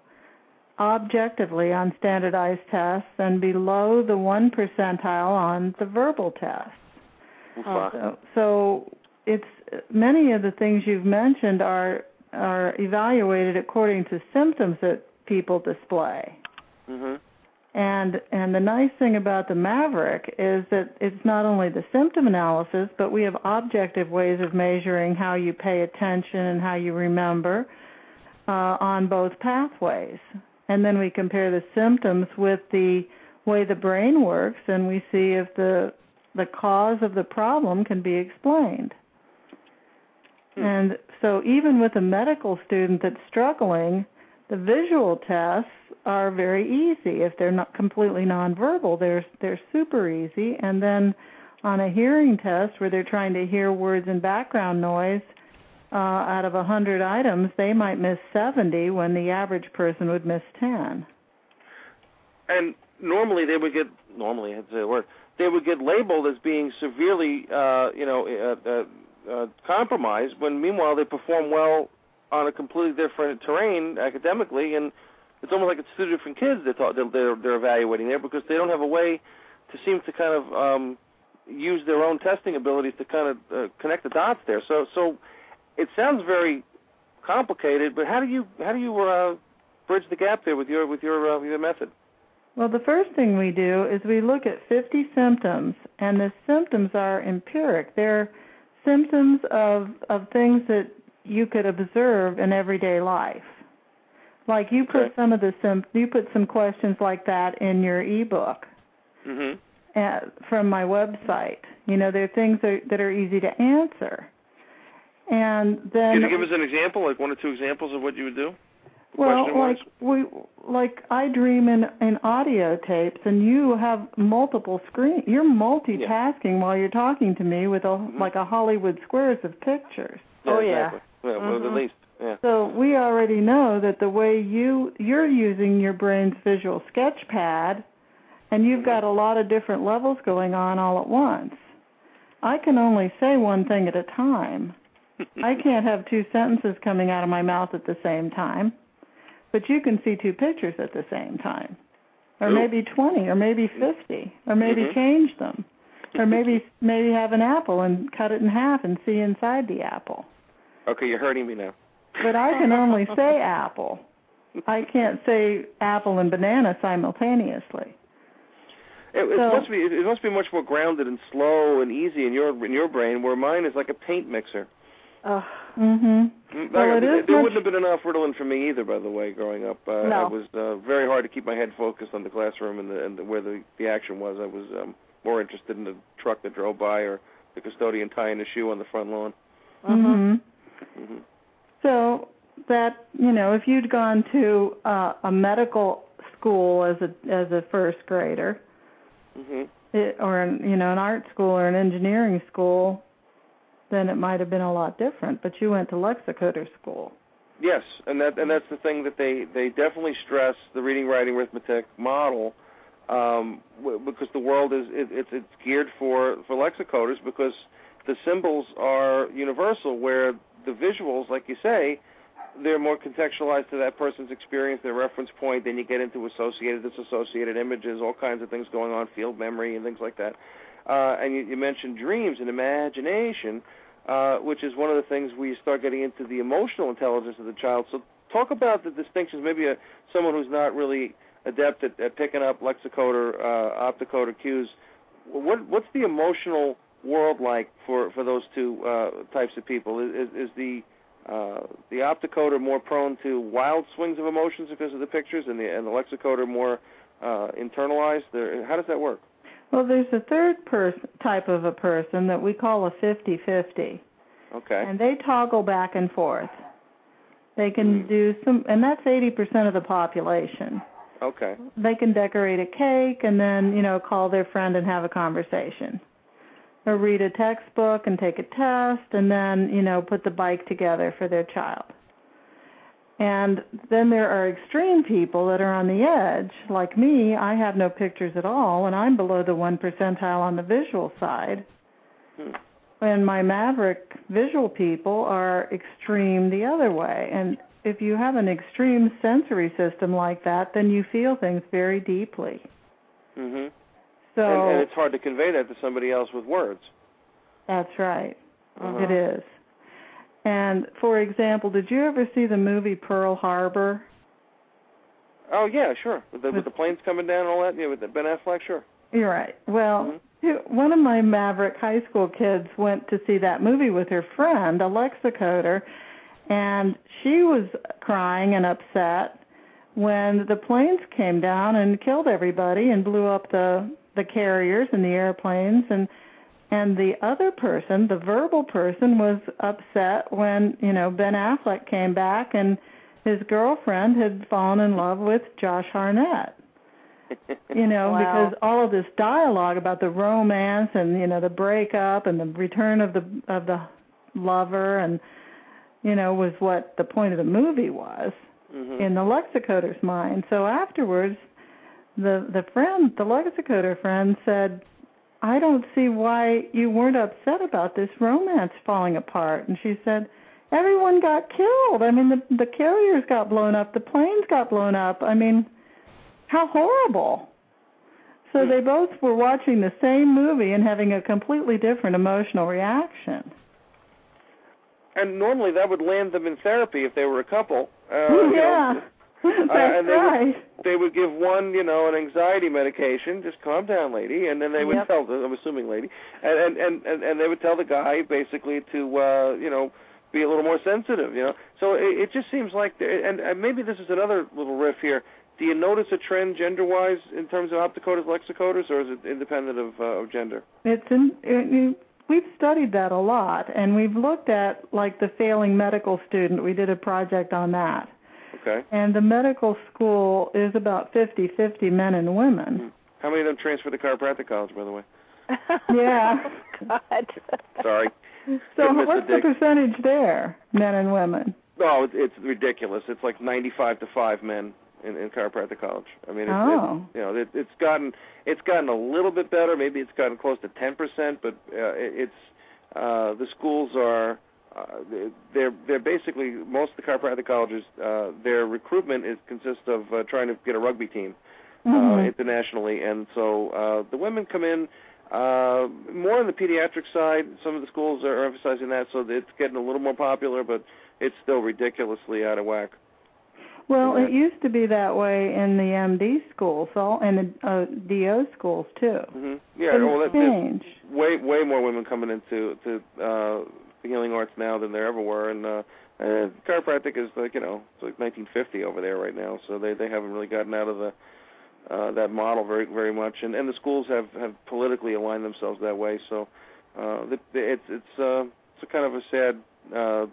Speaker 6: objectively on standardized tests and below the one percentile on the verbal tests.
Speaker 4: Oofa.
Speaker 6: So, so it's many of the things you've mentioned are are evaluated according to symptoms that people display.
Speaker 4: Mhm.
Speaker 6: And and the nice thing about the Maverick is that it's not only the symptom analysis, but we have objective ways of measuring how you pay attention and how you remember uh, on both pathways. And then we compare the symptoms with the way the brain works, and we see if the the cause of the problem can be explained. Hmm. And so even with a medical student that's struggling, the visual tests are very easy. If they're not completely nonverbal, they're they're super easy. And then on a hearing test where they're trying to hear words and background noise, uh, out of one hundred items, they might miss seventy when the average person would miss ten.
Speaker 4: And normally they would get, normally I had to say the word, they would get labeled as being severely, uh, you know, uh, uh, uh, compromised, when meanwhile they perform well on a completely different terrain academically, and it's almost like it's two different kids they're, ta- they're, they're evaluating there, because they don't have a way to seem to kind of um, use their own testing abilities to kind of uh, connect the dots there. So, so it sounds very complicated, but how do you how do you uh, bridge the gap there with your with your uh, with your method?
Speaker 6: Well, the first thing we do is we look at fifty symptoms, and the symptoms are empiric. They're symptoms of, of things that you could observe in everyday life. Like you put
Speaker 4: Okay.
Speaker 6: some of the sim- you put some questions like that in your ebook
Speaker 4: Mm-hmm.
Speaker 6: uh, from my website. You know, they're things that are, that are easy to answer. And then,
Speaker 4: Can you give us an example, like one or two examples of what you would do?
Speaker 6: well,
Speaker 4: question-wise?
Speaker 6: like we, like I dream in, in audio tapes, and you have multiple screens. You're multitasking while you're talking to me with a
Speaker 4: Mm-hmm.
Speaker 6: like a Hollywood squares of pictures.
Speaker 4: Yeah,
Speaker 5: Oh, yeah.
Speaker 4: exactly. Yeah, well, at
Speaker 5: Mhm.
Speaker 4: least. Yeah.
Speaker 6: So we already know that the way you you're using your brain's visual sketch pad, and you've got a lot of different levels going on all at once. I can only say one thing at a time. I can't have two sentences coming out of my mouth at the same time, but you can see two pictures at the same time, or
Speaker 4: Ooh.
Speaker 6: maybe twenty, or maybe fifty, or maybe
Speaker 4: Mhm.
Speaker 6: change them, or maybe maybe have an apple and cut it in half and see inside the apple.
Speaker 4: Okay, you're hurting me now.
Speaker 6: But I can only say apple. I can't say apple and banana simultaneously.
Speaker 4: It, it
Speaker 6: So-
Speaker 4: must be it must be much more grounded and slow and easy in your in your brain, where mine is like a paint mixer.
Speaker 5: Ugh.
Speaker 6: Mhm.
Speaker 4: Mm,
Speaker 6: Well,
Speaker 4: I-
Speaker 6: it
Speaker 4: there
Speaker 6: is
Speaker 4: there
Speaker 6: much-
Speaker 4: wouldn't have been enough Ritalin for me either, by the way, growing up. Uh,
Speaker 5: No.
Speaker 4: It was uh, very hard to keep my head focused on the classroom and, the, and the, where the, the action was. I was um, more interested in the truck that drove by or the custodian tying a shoe on the front lawn.
Speaker 6: Mhm.
Speaker 4: hmm
Speaker 6: So that, you know, if you'd gone to uh, a medical school as a as a first grader,
Speaker 4: mm-hmm.
Speaker 6: it, or an, you know, an art school or an engineering school, then it might have been a lot different. But you went to Lexicoder school.
Speaker 4: Yes, and that and that's the thing that they, they definitely stress, the reading, writing, arithmetic model, um, w- because the world is it, it's it's geared for, for lexicoders, because the symbols are universal, where the visuals, like you say, they're more contextualized to that person's experience, their reference point. Then you get into associated, disassociated images, all kinds of things going on, field memory and things like that. Uh, and you, you mentioned dreams and imagination, uh, which is one of the things where you start getting into the emotional intelligence of the child. So talk about the distinctions, maybe a, someone who's not really adept at, at picking up lexicoder, uh, opticoder cues. What, what's the emotional world like for, for those two uh, types of people? Is, is the uh, the opticoder more prone to wild swings of emotions because of the pictures, and the and the lexicoder more uh, internalized? There, how does that work?
Speaker 6: Well, there's a third person type of a person that we call a fifty-fifty.
Speaker 4: Okay.
Speaker 6: And they toggle back and forth. They can
Speaker 4: Mm.
Speaker 6: do some, and that's eighty percent of the population.
Speaker 4: Okay.
Speaker 6: They can decorate a cake and then, you know, call their friend and have a conversation. Or read a textbook and take a test and then, you know, put the bike together for their child. And then there are extreme people that are on the edge. Like me, I have no pictures at all, and I'm below the one percentile on the visual side.
Speaker 4: Hmm.
Speaker 6: And my maverick visual people are extreme the other way. And if you have an extreme sensory system like that, then you feel things very deeply.
Speaker 4: Mm-hmm.
Speaker 6: So
Speaker 4: and, and it's hard to convey that to somebody else with words.
Speaker 6: That's right.
Speaker 4: Uh-huh.
Speaker 6: It is. And, for example, did you ever see the movie Pearl Harbor?
Speaker 4: Oh, yeah, sure. With the, with
Speaker 6: With-
Speaker 4: the planes coming down and all that, yeah, with the Ben Affleck, sure.
Speaker 6: You're right. Well,
Speaker 4: Mm-hmm.
Speaker 6: you- one of my maverick high school kids went to see that movie with her friend, a lexicoder, and she was crying and upset when the planes came down and killed everybody and blew up the, the carriers and the airplanes, and and the other person, the verbal person, was upset when, you know, Ben Affleck came back and his girlfriend had fallen in love with Josh Hartnett. You know,
Speaker 5: Wow.
Speaker 6: because all of this dialogue about the romance and, you know, the breakup and the return of the of the lover and, you know, was what the point of the movie was
Speaker 4: Mm-hmm.
Speaker 6: in the lexicoder's mind. So afterwards, the the friend, the lexicoder friend said, I don't see why you weren't upset about this romance falling apart. And she said, everyone got killed. I mean, the, the carriers got blown up. The planes got blown up. I mean, how horrible. So they both were watching the same movie and having a completely different emotional reaction.
Speaker 4: And normally that would land them in therapy if they were a couple. Uh,
Speaker 6: yeah,
Speaker 4: you know,
Speaker 6: that's
Speaker 4: uh, and they
Speaker 6: right.
Speaker 4: Would, they would give one, you know, an anxiety medication, just calm down, lady, and then they would
Speaker 5: Yep.
Speaker 4: tell the, I'm assuming lady, and, and, and, and, and they would tell the guy basically to, uh, you know, be a little more sensitive, you know. So it, it just seems like, there, and, and maybe this is another little riff here. Do you notice a trend gender-wise in terms of opticoders, lexicoders, or is it independent of, uh, of gender?
Speaker 6: It's in, it, we've studied that a lot, and we've looked at, like, the failing medical student. We did a project on that.
Speaker 4: Okay.
Speaker 6: And the medical school is about fifty-fifty men and women.
Speaker 4: How many of them transferred to chiropractic college, by the way?
Speaker 6: Yeah.
Speaker 5: God.
Speaker 4: Sorry.
Speaker 6: So
Speaker 4: Didn't miss
Speaker 6: what's
Speaker 4: the
Speaker 6: the
Speaker 4: dick.
Speaker 6: percentage there, men and women?
Speaker 4: Oh, it's, it's ridiculous. It's like ninety-five to five men in, in chiropractic college. I mean, it's,
Speaker 6: Oh.
Speaker 4: it's, you know, it, it's gotten it's gotten a little bit better. Maybe it's gotten close to ten percent, but uh, it, it's uh, the schools are uh, they're they're basically most of the chiropractic colleges. Uh, their recruitment is consists of uh, trying to get a rugby team uh,
Speaker 6: Mhm.
Speaker 4: internationally, and so uh, the women come in. Uh, more on the pediatric side. Some of the schools are emphasizing that, so it's getting a little more popular, but it's still ridiculously out of whack.
Speaker 6: Well,
Speaker 4: Yeah.
Speaker 6: it used to be that way in the M D schools, all and the uh, D O schools too.
Speaker 4: Mm-hmm. Yeah,
Speaker 6: It's
Speaker 4: well, that, there's
Speaker 6: changed.
Speaker 4: way way more women coming into to uh, the healing arts now than there ever were, and uh, uh, chiropractic is like you know it's like nineteen fifty over there right now, so they they haven't really gotten out of the uh, that model very very much, and, and the schools have, have politically aligned themselves that way, so uh, the, the, it's it's uh, it's a kind of a sad uh,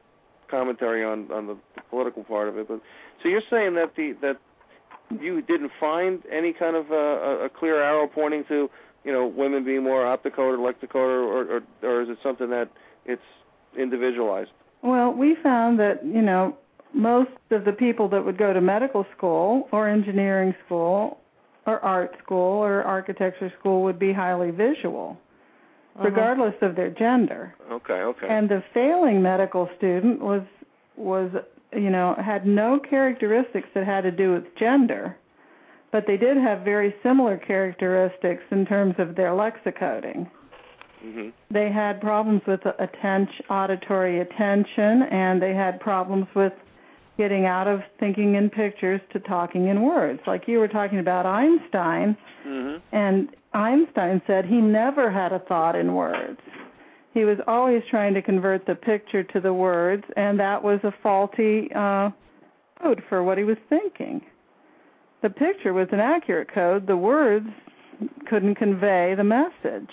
Speaker 4: commentary on, on the political part of it. But so you're saying that the that you didn't find any kind of uh, a clear arrow pointing to, you know, women being more optocoder, electrocoder, or, or or is it something that it's individualized?
Speaker 6: Well, we found that, you know, most of the people that would go to medical school or engineering school or art school or architecture school would be highly visual, uh-huh. regardless of their gender.
Speaker 4: Okay, okay.
Speaker 6: And the failing medical student was was you know, had no characteristics that had to do with gender, but they did have very similar characteristics in terms of their lexicoding.
Speaker 4: Mm-hmm.
Speaker 6: They had problems with attention, auditory attention, and they had problems with getting out of thinking in pictures to talking in words. Like you were talking about Einstein,
Speaker 4: mm-hmm.
Speaker 6: and Einstein said he never had a thought in words. He was always trying to convert the picture to the words, and that was a faulty uh, code for what he was thinking. The picture was an accurate code. The words couldn't convey the message.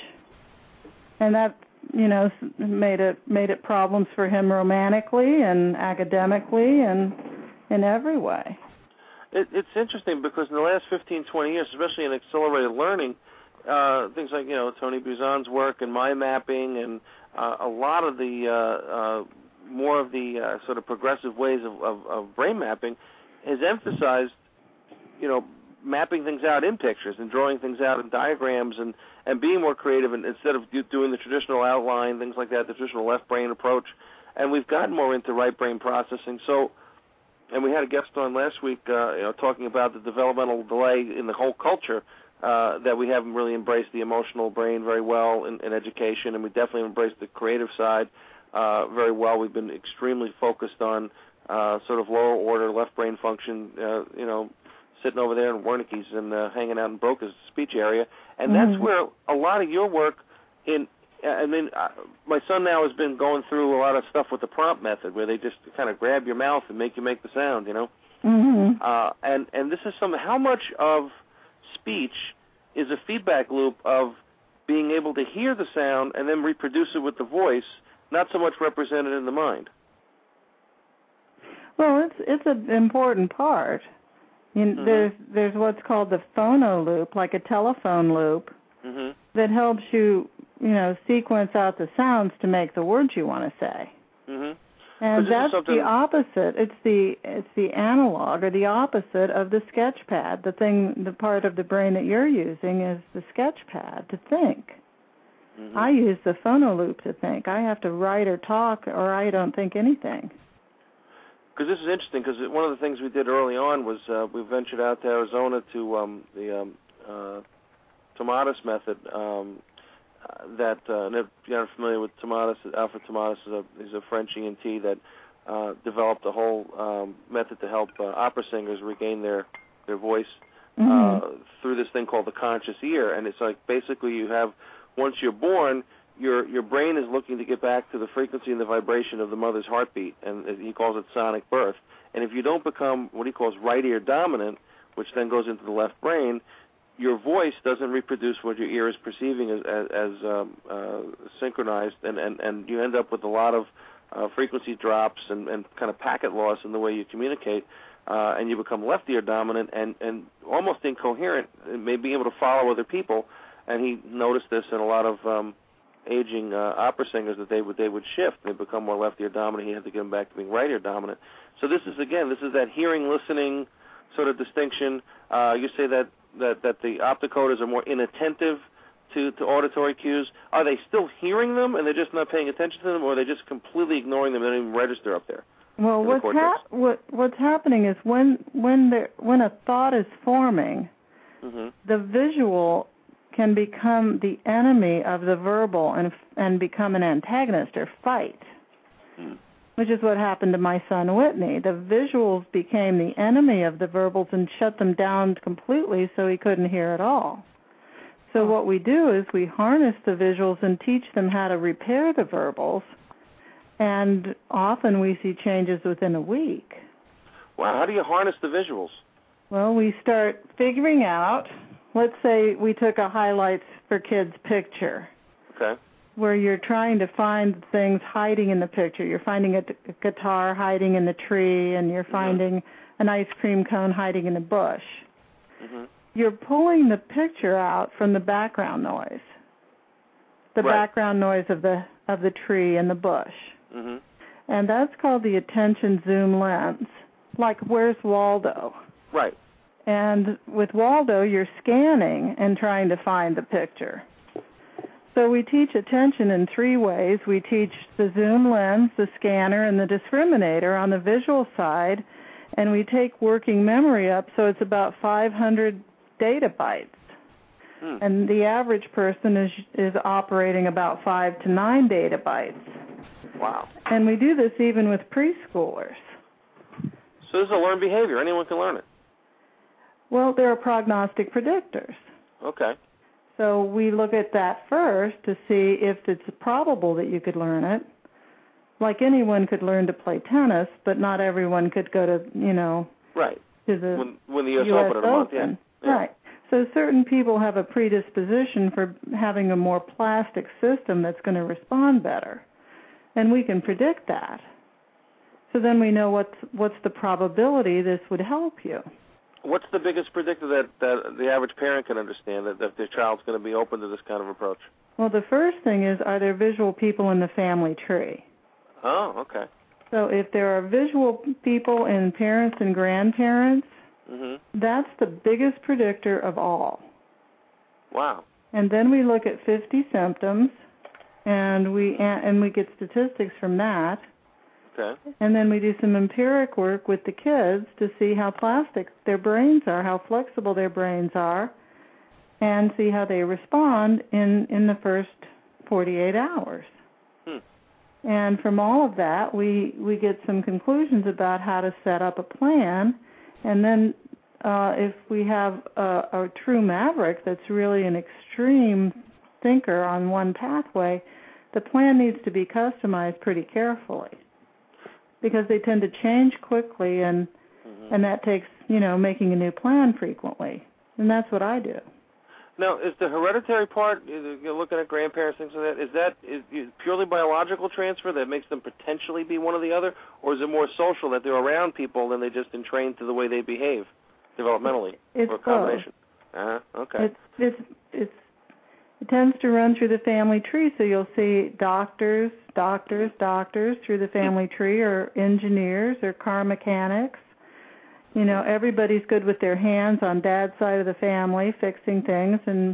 Speaker 6: And that, you know, made it made it problems for him romantically and academically and in every way.
Speaker 4: It, it's interesting because in the last fifteen, twenty years, especially in accelerated learning, uh, things like, you know, Tony Buzan's work and mind mapping and uh, a lot of the uh, uh, more of the uh, sort of progressive ways of, of, of brain mapping has emphasized, you know, mapping things out in pictures and drawing things out in diagrams and, and being more creative and instead of do, doing the traditional outline, things like that, the traditional left brain approach. And we've gotten more into right brain processing. So, and we had a guest on last week, uh, you know, talking about the developmental delay in the whole culture, uh, that we haven't really embraced the emotional brain very well in, in education, and we definitely embraced the creative side uh, very well. We've been extremely focused on uh, sort of lower order left brain function, uh, you know, sitting over there in Wernicke's and uh, hanging out in Broca's speech area, and
Speaker 6: mm-hmm.
Speaker 4: that's where a lot of your work in. I mean, uh, my son now has been going through a lot of stuff with the prompt method, where they just kind of grab your mouth and make you make the sound, you know.
Speaker 6: Mm-hmm.
Speaker 4: Uh, and and this is something. How much of speech is a feedback loop of being able to hear the sound and then reproduce it with the voice, not so much represented in the mind?
Speaker 6: Well, it's it's an important part. You know,
Speaker 4: mm-hmm.
Speaker 6: There's there's what's called the phono loop, like a telephone loop,
Speaker 4: mm-hmm.
Speaker 6: that helps you, you know, sequence out the sounds to make the words you want to say.
Speaker 4: Mm-hmm.
Speaker 6: And that's the opposite. It's the it's the analog or the opposite of the sketch pad. The thing, the part of the brain that you're using is the sketch pad to think.
Speaker 4: Mm-hmm.
Speaker 6: I use the phono loop to think. I have to write or talk, or I don't think anything.
Speaker 4: Because this is interesting, because one of the things we did early on was uh, we ventured out to Arizona to um, the um, uh, Tomatis method. Um, uh, that uh, if you're not familiar with Tomatis, Alfred Tomatis is a, is a French E N T that uh, developed a whole um, method to help uh, opera singers regain their their voice
Speaker 6: mm-hmm.
Speaker 4: uh, through this thing called the conscious ear. And it's like basically you have, once you're born, your your brain is looking to get back to the frequency and the vibration of the mother's heartbeat, and he calls it sonic birth. And if you don't become what he calls right ear dominant, which then goes into the left brain, your voice doesn't reproduce what your ear is perceiving as, as, as um, uh, synchronized, and, and, and you end up with a lot of uh, frequency drops and, and kind of packet loss in the way you communicate, uh, and you become left ear dominant and, and almost incoherent, and may be able to follow other people. And he noticed this in a lot of um, aging uh, opera singers, that they would they would shift. They become more left ear dominant. He had to get them back to being right ear dominant. So this is, again, this is that hearing, listening sort of distinction. Uh, you say that, that, that the optocoders are more inattentive to, to auditory cues. Are they still hearing them and they're just not paying attention to them, or are they just completely ignoring them and they don't even register up there?
Speaker 6: Well, what's, hap- what, what's happening is when when there, when a thought is forming,
Speaker 4: mm-hmm.
Speaker 6: the visual can become the enemy of the verbal and and become an antagonist or fight,
Speaker 4: mm.
Speaker 6: which is what happened to my son Whitney. The visuals became the enemy of the verbals and shut them down completely, so he couldn't hear at all. So oh. what we do is we harness the visuals and teach them how to repair the verbals, and often we see changes within a week.
Speaker 4: Wow, how do you harness the visuals?
Speaker 6: Well, we start figuring out. Let's say we took a highlights for kids picture.
Speaker 4: Okay.
Speaker 6: where you're trying to find things hiding in the picture. You're finding a, a guitar hiding in the tree, and you're finding mm-hmm. an ice cream cone hiding in a bush.
Speaker 4: Mm-hmm.
Speaker 6: You're pulling the picture out from the background noise, the
Speaker 4: right.
Speaker 6: background noise of the of the tree and the bush.
Speaker 4: Mm-hmm.
Speaker 6: And that's called the attention zoom lens. Like, where's Waldo?
Speaker 4: Right.
Speaker 6: And with Waldo, you're scanning and trying to find the picture. So we teach attention in three ways. We teach the zoom lens, the scanner, and the discriminator on the visual side, and we take working memory up so it's about five hundred data bytes. Hmm. And the average person is is operating about five to nine data bytes.
Speaker 4: Wow.
Speaker 6: And we do this even with preschoolers.
Speaker 4: So this is a learned behavior. Anyone can learn it.
Speaker 6: Well, there are prognostic predictors.
Speaker 4: Okay.
Speaker 6: So we look at that first to see if it's probable that you could learn it. Like anyone could learn to play tennis, but not everyone could go to, you know,
Speaker 4: right.
Speaker 6: to the
Speaker 4: when, when the U S,
Speaker 6: U S
Speaker 4: Open in a month, yeah. yeah.
Speaker 6: Right. So certain people have a predisposition for having a more plastic system that's going to respond better. And we can predict that. So then we know what's, what's the probability this would help you.
Speaker 4: What's the biggest predictor that, that the average parent can understand that, that their child's going to be open to this kind of approach?
Speaker 6: Well, the first thing is, are there visual people in the family tree?
Speaker 4: Oh, okay.
Speaker 6: So if there are visual people in parents and grandparents,
Speaker 4: mm-hmm.
Speaker 6: that's the biggest predictor of all.
Speaker 4: Wow.
Speaker 6: And then we look at fifty symptoms, and we and we get statistics from that.
Speaker 4: Okay.
Speaker 6: And then we do some empiric work with the kids to see how plastic their brains are, how flexible their brains are, and see how they respond in, in the first forty-eight hours.
Speaker 4: Hmm.
Speaker 6: And from all of that, we, we get some conclusions about how to set up a plan. And then uh, if we have a, a true maverick that's really an extreme thinker on one pathway, the plan needs to be customized pretty carefully, because they tend to change quickly, and mm-hmm. and that takes, you know, making a new plan frequently. And that's what I do.
Speaker 4: Now, is the hereditary part, you're looking at grandparents, things like that, is that is, is purely biological transfer that makes them potentially be one or the other, or is it more social that they're around people and they just entrained to the way they behave developmentally?
Speaker 6: It's
Speaker 4: or a combination?
Speaker 6: both.
Speaker 4: Uh, okay.
Speaker 6: It's, it's, it's, it tends to run through the family tree, so you'll see doctors, doctors, doctors through the family tree, or engineers, or car mechanics. You know, everybody's good with their hands on dad's side of the family, fixing things, and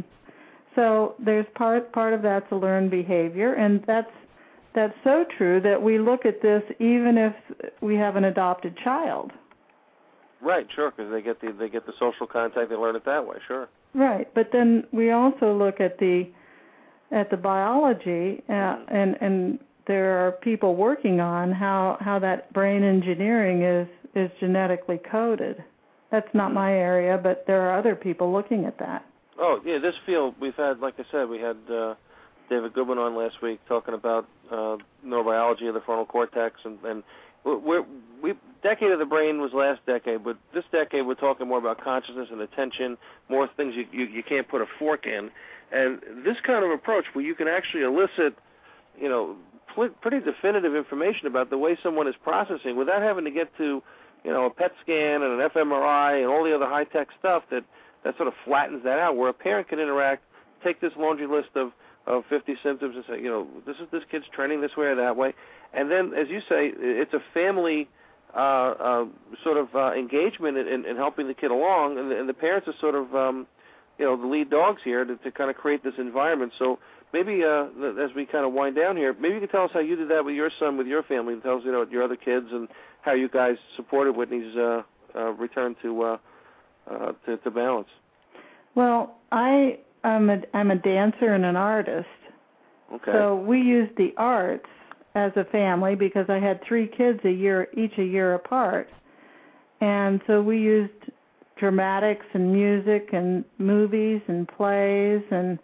Speaker 6: so there's part part of that's a learned behavior, and that's that's so true that we look at this even if we have an adopted child.
Speaker 4: Right, sure, because they get the they get the social contact, they learn it that way, sure.
Speaker 6: Right, but then we also look at the at the biology, uh, and and there are people working on how how that brain engineering is. is genetically coded. That's not my area, but there are other people looking at that.
Speaker 4: Oh, yeah, this field, we've had, like I said, we had uh, David Goodman on last week talking about uh, neurobiology of the frontal cortex, and, and we're, we decade of the brain was last decade, but this decade we're talking more about consciousness and attention, more things you, you, you can't put a fork in. And this kind of approach where you can actually elicit, you know, pretty definitive information about the way someone is processing without having to get to, you know, a P E T scan and an F M R I and all the other high-tech stuff that, that sort of flattens that out, where a parent can interact, take this laundry list of, of fifty symptoms and say, you know, this is this kid's trending this way or that way. And then, as you say, it's a family uh, uh, sort of uh, engagement in, in helping the kid along, and the, and the parents are sort of, um, you know, the lead dogs here to, to kind of create this environment. So maybe uh, as we kind of wind down here, maybe you can tell us how you did that with your son, with your family, and tell us, you know, your other kids, and how you guys supported Whitney's uh, uh, return to, uh, uh, to to balance.
Speaker 6: Well, I I'm a I'm a dancer and an artist.
Speaker 4: Okay.
Speaker 6: So we used the arts as a family because I had three kids a year each a year apart, and so we used dramatics and music and movies and plays and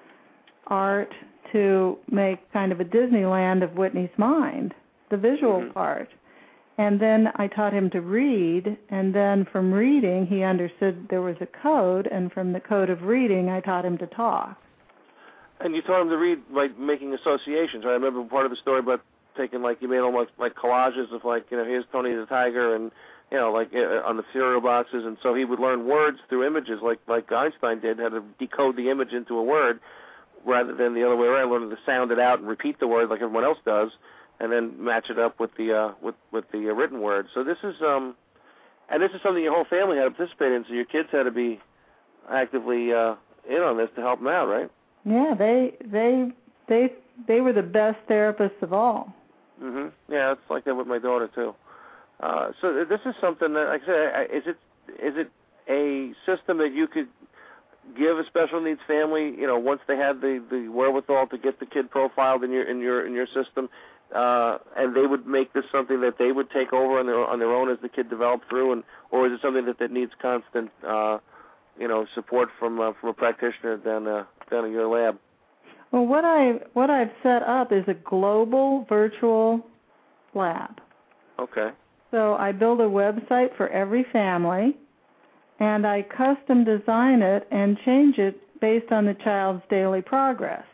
Speaker 6: art to make kind of a Disneyland of Whitney's mind, the visual mm-hmm. part. And then I taught him to read, and then from reading he understood there was a code, and from the code of reading I taught him to talk.
Speaker 4: And you taught him to read by making associations, right? I remember part of the story about taking, like, you made almost like collages of, like, you know, here's Tony the Tiger and, you know, like uh, on the cereal boxes. And so he would learn words through images like, like Einstein did, how to decode the image into a word rather than the other way around, learning to sound it out and repeat the word like everyone else does and then match it up with the uh, with, with the uh, written word. So this is, um, and this is something your whole family had to participate in, so your kids had to be actively uh, in on this to help them out, right?
Speaker 6: Yeah, they they they they were the best therapists of all.
Speaker 4: Mhm. Yeah, it's like that with my daughter too. Uh, so this is something that, like I said, is it is it a system that you could give a special needs family, you know, once they had the, the wherewithal to get the kid profiled in your in your in your system, uh, and they would make this something that they would take over on their on their own as the kid developed through, and or is it something that, that needs constant, uh, you know, support from uh, from a practitioner down uh, down in your lab?
Speaker 6: Well, what I what I've set up is a global virtual lab.
Speaker 4: Okay.
Speaker 6: So I build a website for every family, and I custom design it and change it based on the child's daily progress.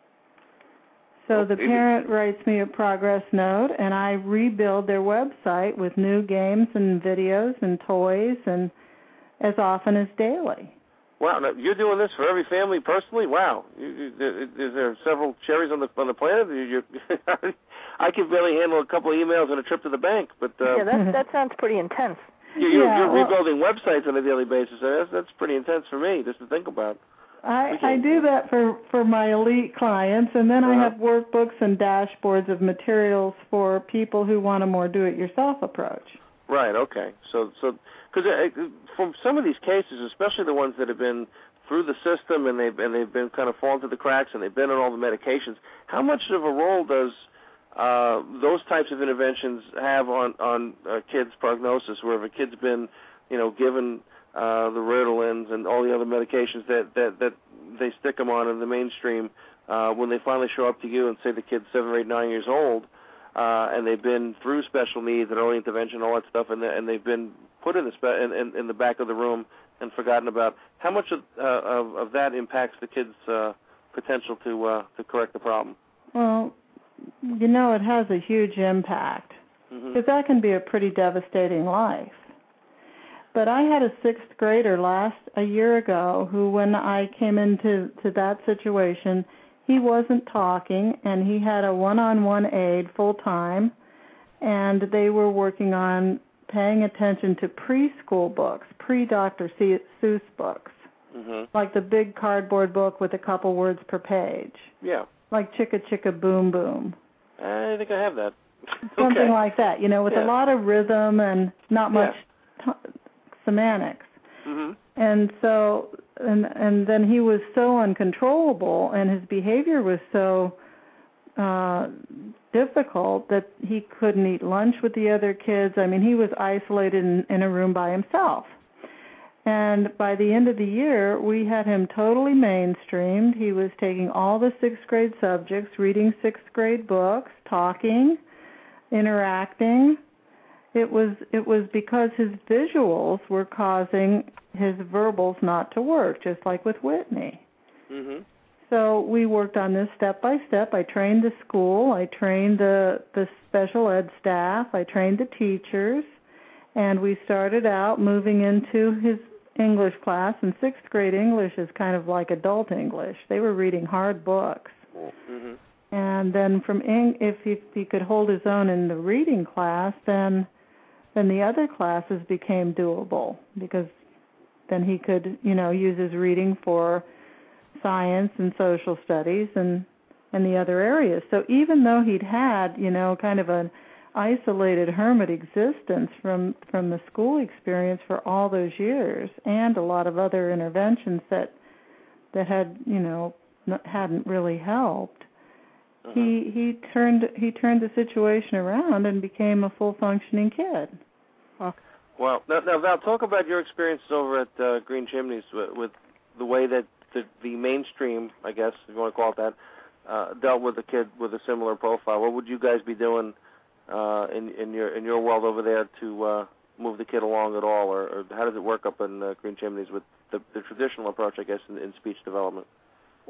Speaker 6: So the parent writes me a progress note, and I rebuild their website with new games and videos and toys, and as often as daily.
Speaker 4: Wow, now you're doing this for every family personally? Wow. You, you, is there several cherries on the on the planet? You, you, I can barely handle a couple of emails and a trip to the bank, but uh,
Speaker 5: yeah, that that sounds pretty intense.
Speaker 4: You, you're,
Speaker 6: yeah,
Speaker 4: you're
Speaker 6: well,
Speaker 4: rebuilding websites on a daily basis. That's, that's pretty intense for me just to think about.
Speaker 6: I, I do that for, for my elite clients, and then uh-huh. I have workbooks and dashboards of materials for people who want a more do-it-yourself approach.
Speaker 4: Right. Okay. So, so because from some of these cases, especially the ones that have been through the system and they've and they've been kind of fallen through the cracks and they've been on all the medications, how much of a role does uh, those types of interventions have on on a kid's prognosis? Where if a kid's been, you know, given uh, the Ritalins and all the other medications that, that, that they stick them on in the mainstream, uh, when they finally show up to you and say the kid's seven or eight, nine years old, uh, and they've been through special needs and early intervention, all that stuff, and, and they've been put in the spe- in, in, in the back of the room and forgotten about, how much of, uh, of, of that impacts the kid's uh, potential to uh, to correct the problem?
Speaker 6: Well, you know, it has a huge impact, because mm-hmm. that can be a pretty devastating life. But I had a sixth grader last a year ago who, when I came into to that situation, he wasn't talking, and he had a one-on-one aide full-time, and they were working on paying attention to preschool books, pre-Doctor Seuss books, mm-hmm. like the big cardboard book with a couple words per page.
Speaker 4: Yeah.
Speaker 6: Like Chicka Chicka Boom Boom.
Speaker 4: I think I have that.
Speaker 6: Something
Speaker 4: okay.
Speaker 6: like that, you know, with
Speaker 4: yeah.
Speaker 6: a lot of rhythm and not much
Speaker 4: yeah.
Speaker 6: t- semantics.
Speaker 4: Mm-hmm.
Speaker 6: And so, and and then he was so uncontrollable, and his behavior was so uh, difficult that he couldn't eat lunch with the other kids. I mean, he was isolated in, in a room by himself. And by the end of the year, we had him totally mainstreamed. He was taking all the sixth grade subjects, reading sixth grade books, talking, interacting. It was it was because his visuals were causing his verbals not to work, just like with Whitney.
Speaker 4: Mm-hmm.
Speaker 6: So we worked on this step by step. I trained the school. I trained the, the special ed staff. I trained the teachers. And we started out moving into his English class. And sixth grade English is kind of like adult English. They were reading hard books.
Speaker 4: Mm-hmm.
Speaker 6: And then from if he, if he could hold his own in the reading class, then then the other classes became doable, because then he could, you know, use his reading for science and social studies and and the other areas. So even though he'd had, you know, kind of an isolated hermit existence from from the school experience for all those years, and a lot of other interventions that that had, you know, not, hadn't really helped, uh-huh. he he turned he turned the situation around and became a full functioning kid.
Speaker 4: Huh. Well, now, now Val, talk about your experiences over at uh, Green Chimneys with, with the way that the, the mainstream, I guess, if you want to call it that, uh, dealt with a kid with a similar profile. What would you guys be doing uh, in, in your in your world over there to uh, move the kid along at all, or, or how does it work up in uh, Green Chimneys with the, the traditional approach, I guess, in, in speech development?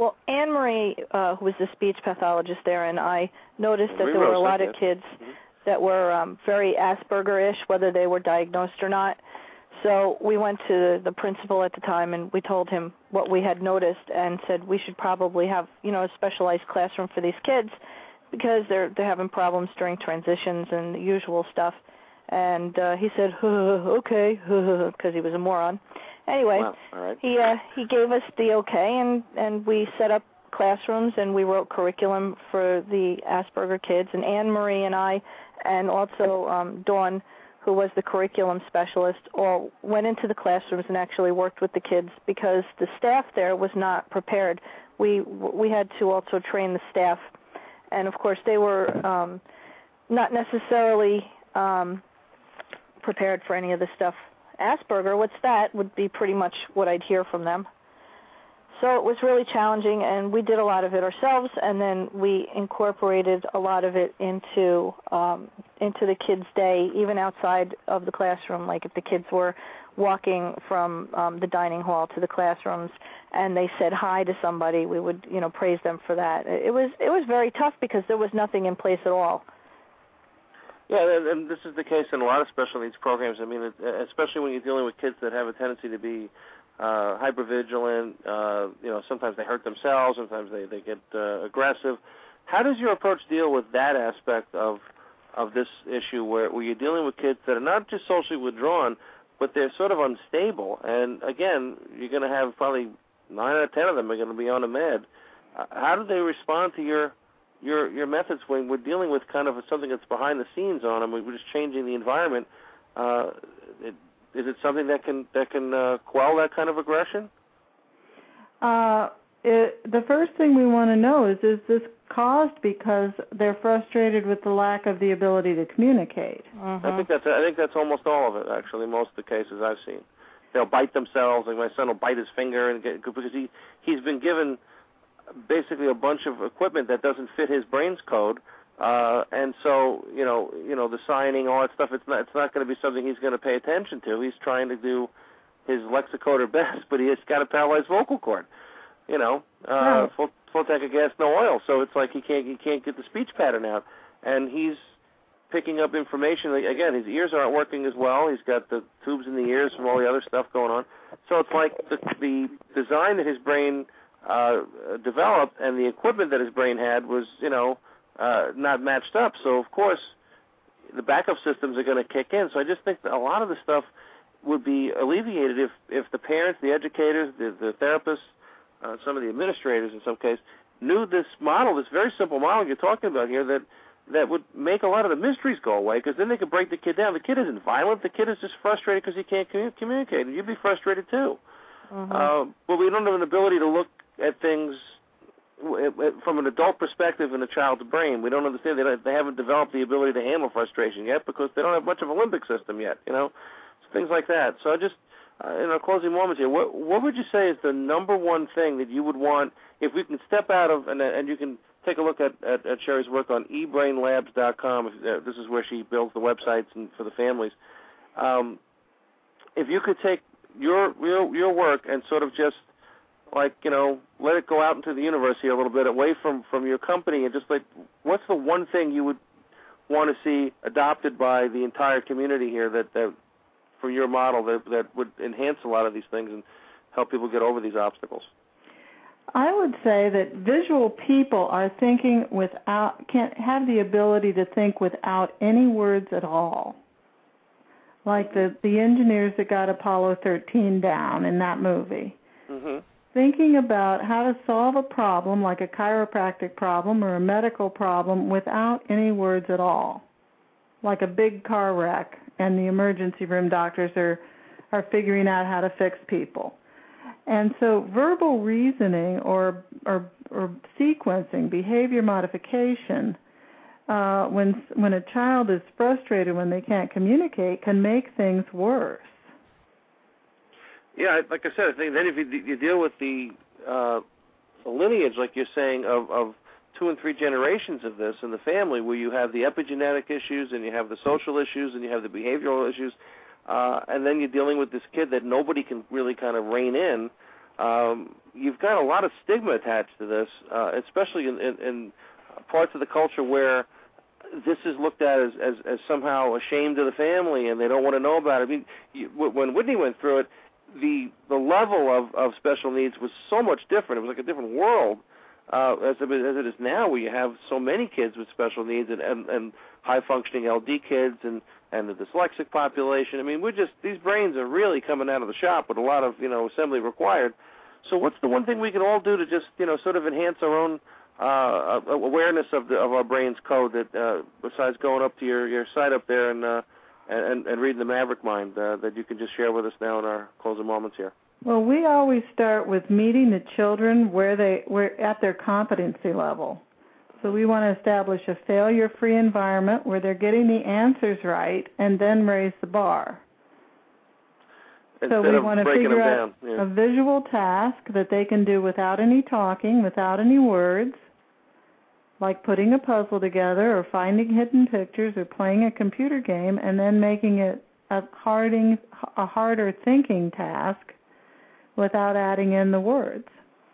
Speaker 5: Well, Anne Marie, uh, who was the speech pathologist there, and I noticed that
Speaker 4: We
Speaker 5: there were a
Speaker 4: roasted,
Speaker 5: lot
Speaker 4: yes.
Speaker 5: of kids
Speaker 4: Mhm.
Speaker 5: that were um, very Asperger-ish, whether they were diagnosed or not. So we went to the principal at the time, and we told him what we had noticed and said we should probably have, you know, a specialized classroom for these kids because they're they're having problems during transitions and the usual stuff. And uh, he said, huh, okay, because he was a moron. Anyway,
Speaker 4: Wow. All right.
Speaker 5: he uh, he gave us the okay, and, and we set up classrooms, and we wrote curriculum for the Asperger kids. And Anne Marie and I, and also um, Dawn, who was the curriculum specialist, all went into the classrooms and actually worked with the kids because the staff there was not prepared. We we had to also train the staff, and of course they were um, not necessarily um, prepared for any of the stuff. Asperger, what's that, would be pretty much what I'd hear from them. So it was really challenging, and we did a lot of it ourselves, and then we incorporated a lot of it into um, into the kids' day, even outside of the classroom. Like if the kids were walking from um, the dining hall to the classrooms and they said hi to somebody, we would, you know, praise them for that. It was it was very tough because there was nothing in place at all.
Speaker 4: Yeah, and, and this is the case in a lot of special needs programs. I mean, it, especially when you're dealing with kids that have a tendency to be uh, hypervigilant. Uh, you know, sometimes they hurt themselves. Sometimes they they get uh, aggressive. How does your approach deal with that aspect of of this issue, where, where you're dealing with kids that are not just socially withdrawn, but they're sort of unstable? And again, you're going to have probably nine out of ten of them are going to be on a med. Uh, how do they respond to your your your methods when we're dealing with kind of something that's behind the scenes on them? We're just changing the environment. Uh, it, is it something that can that can uh, quell that kind of aggression?
Speaker 6: Uh, it, the first thing we want to know is, is this caused because they're frustrated with the lack of the ability to communicate?
Speaker 5: Mm-hmm.
Speaker 4: I think that's I think that's almost all of it. Actually, most of the cases I've seen, they'll bite themselves. Like my son will bite his finger and get, because he he's been given basically a bunch of equipment that doesn't fit his brain's code, uh, and so you know, you know, the signing, all that stuff. It's not, it's not going to be something he's going to pay attention to. He's trying to do his lexicoder best, but he has got a paralyzed vocal cord. You know, uh,
Speaker 6: right.
Speaker 4: full full tank of gas, no oil. So it's like he can't he can't get the speech pattern out, and he's picking up information. Again, his ears aren't working as well. He's got the tubes in the ears from all the other stuff going on. So it's like the, the design that his brain Uh, developed and the equipment that his brain had was, you know, uh, not matched up. So, of course, the backup systems are going to kick in. So I just think that a lot of the stuff would be alleviated if, if the parents, the educators, the, the therapists, uh, some of the administrators in some case, knew this model, this very simple model you're talking about here, that, that would make a lot of the mysteries go away, because then they could break the kid down. The kid isn't violent. The kid is just frustrated because he can't commu- communicate, and you'd be frustrated too.
Speaker 5: Mm-hmm.
Speaker 4: Uh, but we don't have an ability to look at things from an adult perspective in a child's brain. We don't understand. They, don't, they haven't developed the ability to handle frustration yet because they don't have much of a limbic system yet, you know, so things like that. So I just, uh, in our closing moments here, what, what would you say is the number one thing that you would want, if we can step out of, and, and you can take a look at, at, at Sherry's work on e brain labs dot com. Uh, this is where she builds the websites and for the families. Um, if you could take your, your, your work and sort of just, like, you know, let it go out into the universe here a little bit, away from, from your company, and just like, what's the one thing you would want to see adopted by the entire community here that, that for your model, that, that would enhance a lot of these things and help people get over these obstacles?
Speaker 6: I would say that visual people are thinking without, can't have the ability to think without any words at all. Like the, the engineers that got Apollo thirteen down in that movie.
Speaker 4: Mm-hmm.
Speaker 6: Thinking about how to solve a problem, like a chiropractic problem or a medical problem, without any words at all. Like a big car wreck, and the emergency room doctors are, are figuring out how to fix people. And so verbal reasoning or, or, or sequencing, behavior modification, uh, when, when a child is frustrated when they can't communicate, can make things worse.
Speaker 4: Yeah, like I said, I think then if you, you deal with the, uh, the lineage, like you're saying, of, of two and three generations of this in the family, where you have the epigenetic issues and you have the social issues and you have the behavioral issues, uh, and then you're dealing with this kid that nobody can really kind of rein in, um, you've got a lot of stigma attached to this, uh, especially in, in, in parts of the culture where this is looked at as, as, as somehow a shame to the family, and they don't want to know about it. I mean, you, when Whitney went through it, the the level of, of special needs was so much different. It was like a different world uh, as, it, as it is now, where you have so many kids with special needs and, and, and high-functioning L D kids and, and the dyslexic population. I mean, we're just, these brains are really coming out of the shop with a lot of, you know, assembly required. So what's the one thing we can all do to just, you know, sort of enhance our own uh, awareness of the of our brain's code, that uh, besides going up to your, your site up there and, uh, and and reading the Maverick Mind, uh, that you can just share with us now in our closing moments here?
Speaker 6: Well, we always start with meeting the children where they where at their competency level. So we want to establish a failure-free environment where they're getting the answers right, and then raise the bar.
Speaker 4: Instead
Speaker 6: so we
Speaker 4: of
Speaker 6: want to
Speaker 4: breaking
Speaker 6: figure
Speaker 4: them
Speaker 6: out
Speaker 4: down. Yeah.
Speaker 6: a visual task that they can do without any talking, without any words, like putting a puzzle together or finding hidden pictures or playing a computer game, and then making it a, harding, a harder thinking task without adding in the words.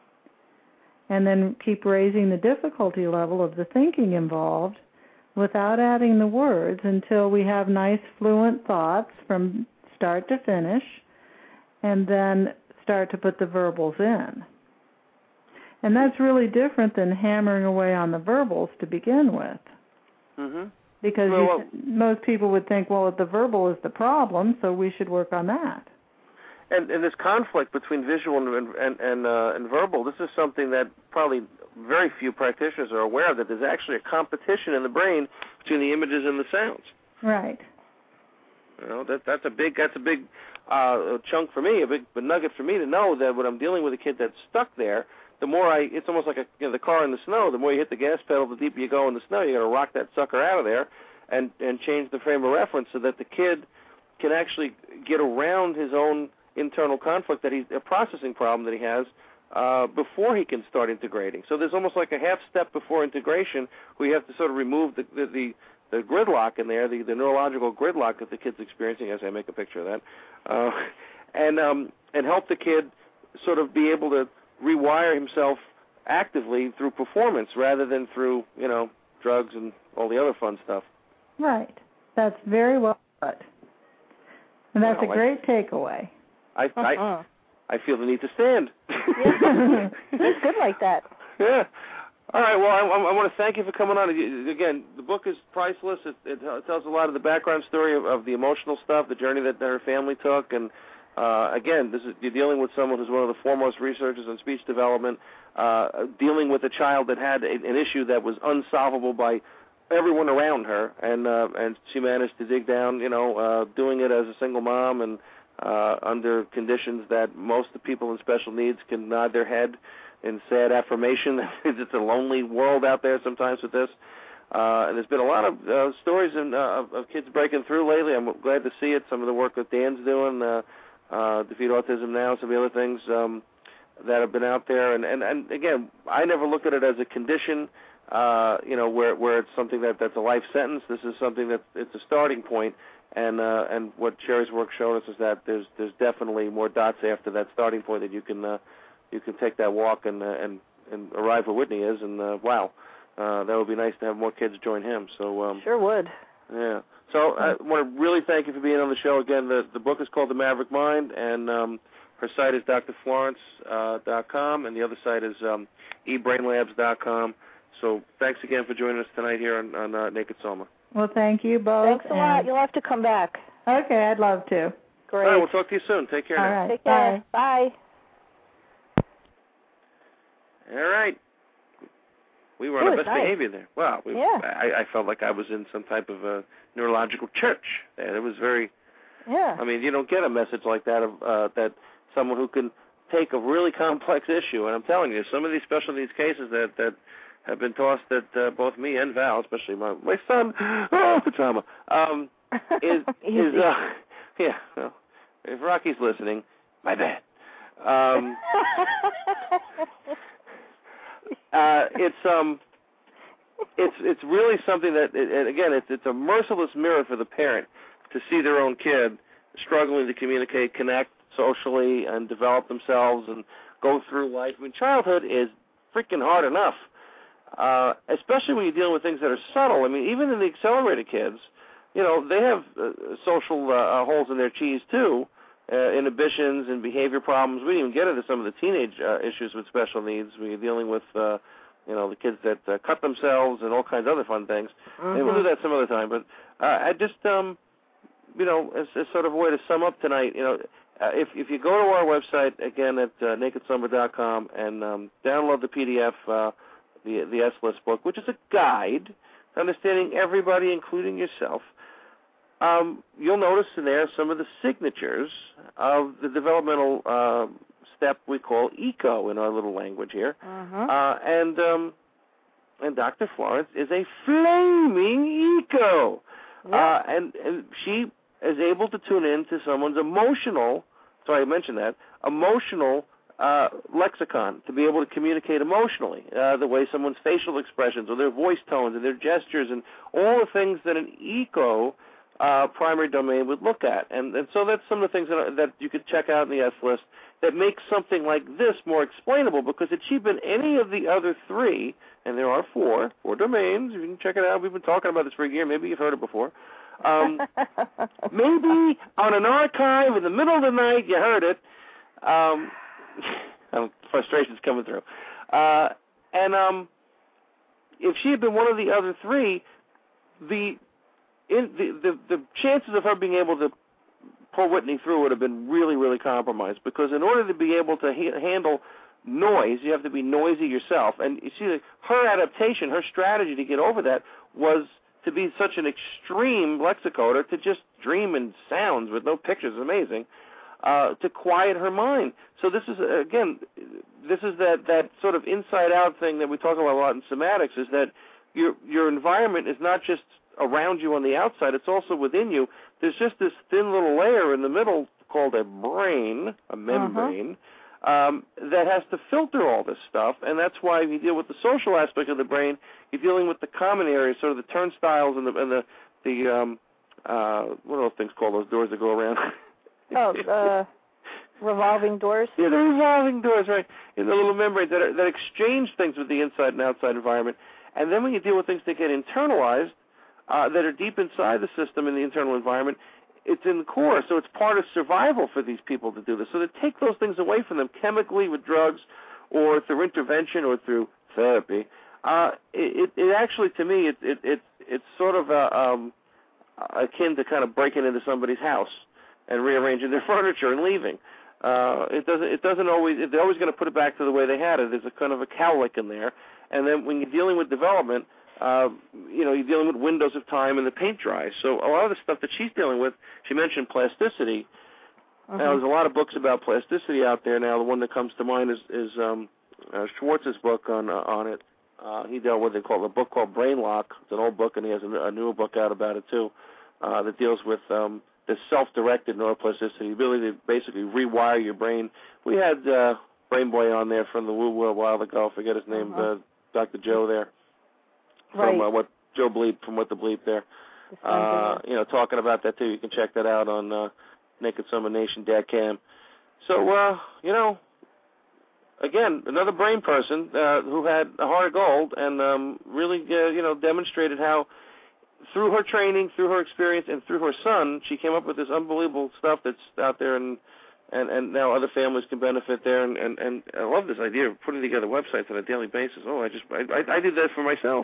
Speaker 6: And then keep raising the difficulty level of the thinking involved without adding the words until we have nice fluent thoughts from start to finish, and then start to put the verbals in. And that's really different than hammering away on the verbals to begin with.
Speaker 4: Mm-hmm.
Speaker 6: Because
Speaker 4: well,
Speaker 6: you,
Speaker 4: well,
Speaker 6: most people would think, well, the verbal is the problem, so we should work on that.
Speaker 4: And, and this conflict between visual and and and, uh, and verbal, this is something that probably very few practitioners are aware of, that there's actually a competition in the brain between the images and the sounds.
Speaker 6: Right.
Speaker 4: You know, that that's a big that's a big uh, chunk for me, a big nugget for me to know that when I'm dealing with a kid that's stuck there, the more I, it's almost like a, you know, the car in the snow. The more you hit the gas pedal, the deeper you go in the snow. You got to rock that sucker out of there, and and change the frame of reference so that the kid can actually get around his own internal conflict, that he's a processing problem that he has uh, before he can start integrating. So there's almost like a half step before integration where you have to sort of remove the the, the, the gridlock in there, the, the neurological gridlock that the kid's experiencing, as I make a picture of that, uh, and um, and help the kid sort of be able to rewire himself actively through performance rather than through, you know, drugs and all the other fun stuff.
Speaker 6: Right. That's very well put. And that's
Speaker 4: well,
Speaker 6: a great I, takeaway.
Speaker 4: I,
Speaker 5: uh-huh.
Speaker 4: I I feel the need to stand.
Speaker 5: Yeah. It's good like that.
Speaker 4: Yeah. All right. Well, I, I want to thank you for coming on. Again, the book is priceless. It, it tells a lot of the background story of, of the emotional stuff, the journey that her family took, and Uh, again, this is, you're dealing with someone who's one of the foremost researchers on speech development, uh, dealing with a child that had a, an issue that was unsolvable by everyone around her, and uh, and she managed to dig down, you know, uh, doing it as a single mom and uh, under conditions that most of the people in special needs can nod their head in sad affirmation. It's a lonely world out there sometimes with this. Uh, and there's been a lot of uh, stories in, uh, of, of kids breaking through lately. I'm glad to see it. Some of the work that Dan's doing, uh, Uh, Defeat Autism Now, some of the other things um, that have been out there. And, and, and again, I never look at it as a condition, uh, you know, where where it's something that, that's a life sentence. This is something that it's a starting point. And uh, and what Sherry's work showed us is that there's there's definitely more dots after that starting point that you can uh, you can take that walk and uh, and and arrive where Whitney is. And uh, wow, uh, that would be nice to have more kids join him. So um,
Speaker 5: sure would.
Speaker 4: Yeah. So I want to really thank you for being on the show again. The the book is called The Maverick Mind, and um, her site is d r florence dot com, and the other site is um, e brain labs dot com. So thanks again for joining us tonight here on, on uh, Naked Soma.
Speaker 6: Well, thank you both.
Speaker 5: Thanks a lot. You'll have to come back.
Speaker 6: Okay, I'd love to.
Speaker 5: Great.
Speaker 4: All right, we'll talk to you soon. Take care
Speaker 6: All
Speaker 4: now.
Speaker 6: right.
Speaker 5: Take care. Bye.
Speaker 4: Bye. All right. We were
Speaker 5: It
Speaker 4: on the
Speaker 5: was
Speaker 4: best
Speaker 5: nice.
Speaker 4: behavior there. Wow. We,
Speaker 5: Yeah.
Speaker 4: I, I felt like I was in some type of a neurological church there. It was very,
Speaker 5: Yeah.
Speaker 4: I mean, you don't get a message like that of uh, that someone who can take a really complex issue. And I'm telling you, some of these special needs cases that, that have been tossed at uh, both me and Val, especially my, my son, oh, the trauma, um, is, is uh, yeah, well, if Rocky's listening, my bad. Um, uh, it's um, it's it's really something that, it, and again, it's it's a merciless mirror for the parent to see their own kid struggling to communicate, connect socially, and develop themselves, and go through life. I mean, childhood is freaking hard enough, uh, especially when you're dealing with things that are subtle. I mean, even in the accelerated kids, you know, they have uh, social uh, holes in their cheese, too, uh, inhibitions and behavior problems. We didn't even get into some of the teenage uh, issues with special needs. We're dealing with, uh, you know, the kids that uh, cut themselves and all kinds of other fun things. Mm-hmm. And we'll do that some other time. But uh, I just, um, you know, as, as sort of a way to sum up tonight, you know, uh, if if you go to our website, again, at uh, naked summer dot com and um, download the P D F, uh, the, the S-List book, which is a guide to understanding everybody, including yourself, Um, you'll notice in there some of the signatures of the developmental uh, step we call ECO in our little language here.
Speaker 5: Uh-huh.
Speaker 4: Uh, and um, and Doctor Florence is a flaming ECO.
Speaker 5: Yeah.
Speaker 4: Uh, and, and she is able to tune in to someone's emotional, sorry I mentioned that, emotional uh, lexicon, to be able to communicate emotionally, uh, the way someone's facial expressions or their voice tones and their gestures and all the things that an ECO Uh, primary domain would look at. And, and so that's some of the things that, that you could check out in the S-List that makes something like this more explainable, because had she been any of the other three, and there are four, four domains, you can check it out. We've been talking about this for a year. Maybe you've heard it before. Um, maybe on an archive in the middle of the night you heard it. Um, frustration's coming through. Uh, and um, if she had been one of the other three, the In the, the the chances of her being able to pull Whitney through would have been really, really compromised, because in order to be able to ha- handle noise, you have to be noisy yourself. And you see, her adaptation, her strategy to get over that was to be such an extreme lexicoder, to just dream in sounds with no pictures, amazing, uh, to quiet her mind. So this is, again, this is that, that sort of inside-out thing that we talk about a lot in somatics, is that your your environment is not just around you on the outside, it's also within you. There's just this thin little layer in the middle called a brain, a membrane, uh-huh. um, that has to filter all this stuff, and that's why if you deal with the social aspect of the brain, you're dealing with the common areas, sort of the turnstiles and the, and the, the um, uh, what are those things called, those doors that go around?
Speaker 5: oh, uh, revolving doors?
Speaker 4: Yeah, the revolving doors, right, in the little membranes that, are, that exchange things with the inside and outside environment. And then when you deal with things that get internalized, Uh, that are deep inside the system in the internal environment, it's in the core, so it's part of survival for these people to do this. So to take those things away from them chemically with drugs or through intervention or through therapy, uh, it, it actually, to me, it, it, it, it's sort of uh, um, akin to kind of breaking into somebody's house and rearranging their furniture and leaving. Uh, it doesn't. It doesn't always. They're always going to put it back to the way they had it. There's a kind of a cowlick in there, and then when you're dealing with development, Uh, you know, you're dealing with windows of time and the paint dries. So a lot of the stuff that she's dealing with, she mentioned plasticity. Uh-huh. Now, there's a lot of books about plasticity out there now. The one that comes to mind is, is um, uh, Schwartz's book on uh, on it. Uh, he dealt with it called a book called Brain Lock. It's an old book, and he has a, a newer book out about it too, uh, that deals with um, the self-directed neuroplasticity, the ability to basically rewire your brain. We had uh, Brain Boy on there from the Woo Woo a while ago. I forget his name, uh-huh. uh, Doctor Joe there. From
Speaker 5: right.
Speaker 4: uh, what Joe Bleep, from What the Bleep there, uh, you know, talking about that too. You can check that out on uh, naked summer nation dot com. So, uh, you know, again, another brain person uh, who had a heart of gold and um, really, uh, you know, demonstrated how through her training, through her experience, and through her son, she came up with this unbelievable stuff that's out there, and and, and now other families can benefit there. And, and, and I love this idea of putting together websites on a daily basis. Oh, I just I, I, I did that for myself.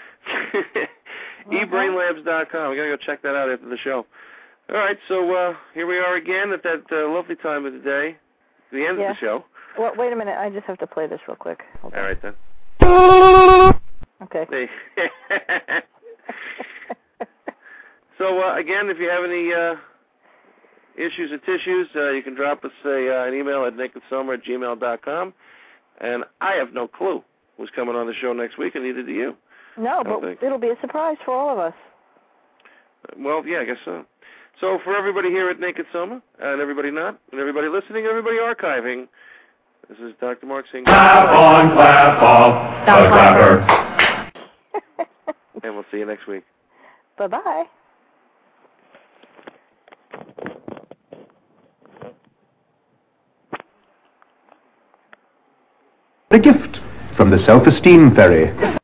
Speaker 4: e brain labs dot com. We got to go check that out after the show. All right, so uh, here we are again at that uh, lovely time of the day, the end
Speaker 5: yeah.
Speaker 4: of the show.
Speaker 5: Well, wait a minute. I just have to play this real quick. Hold
Speaker 4: All
Speaker 5: on.
Speaker 4: right, then.
Speaker 5: Okay.
Speaker 4: Hey. So, uh, again, if you have any uh, issues or tissues, uh, you can drop us a, uh, an email at naked summer at gmail dot com. And I have no clue who's coming on the show next week, and neither do you.
Speaker 5: No, but
Speaker 4: think.
Speaker 5: it'll be a surprise for all of us.
Speaker 4: Well, yeah, I guess so. So for everybody here at Naked Summer, and everybody not, and everybody listening, and everybody archiving, this is Doctor Mark saying...
Speaker 3: Clap on, clap off, the clapper.
Speaker 4: And we'll see you next week.
Speaker 5: Bye-bye.
Speaker 7: A gift from the Self-Esteem Ferry.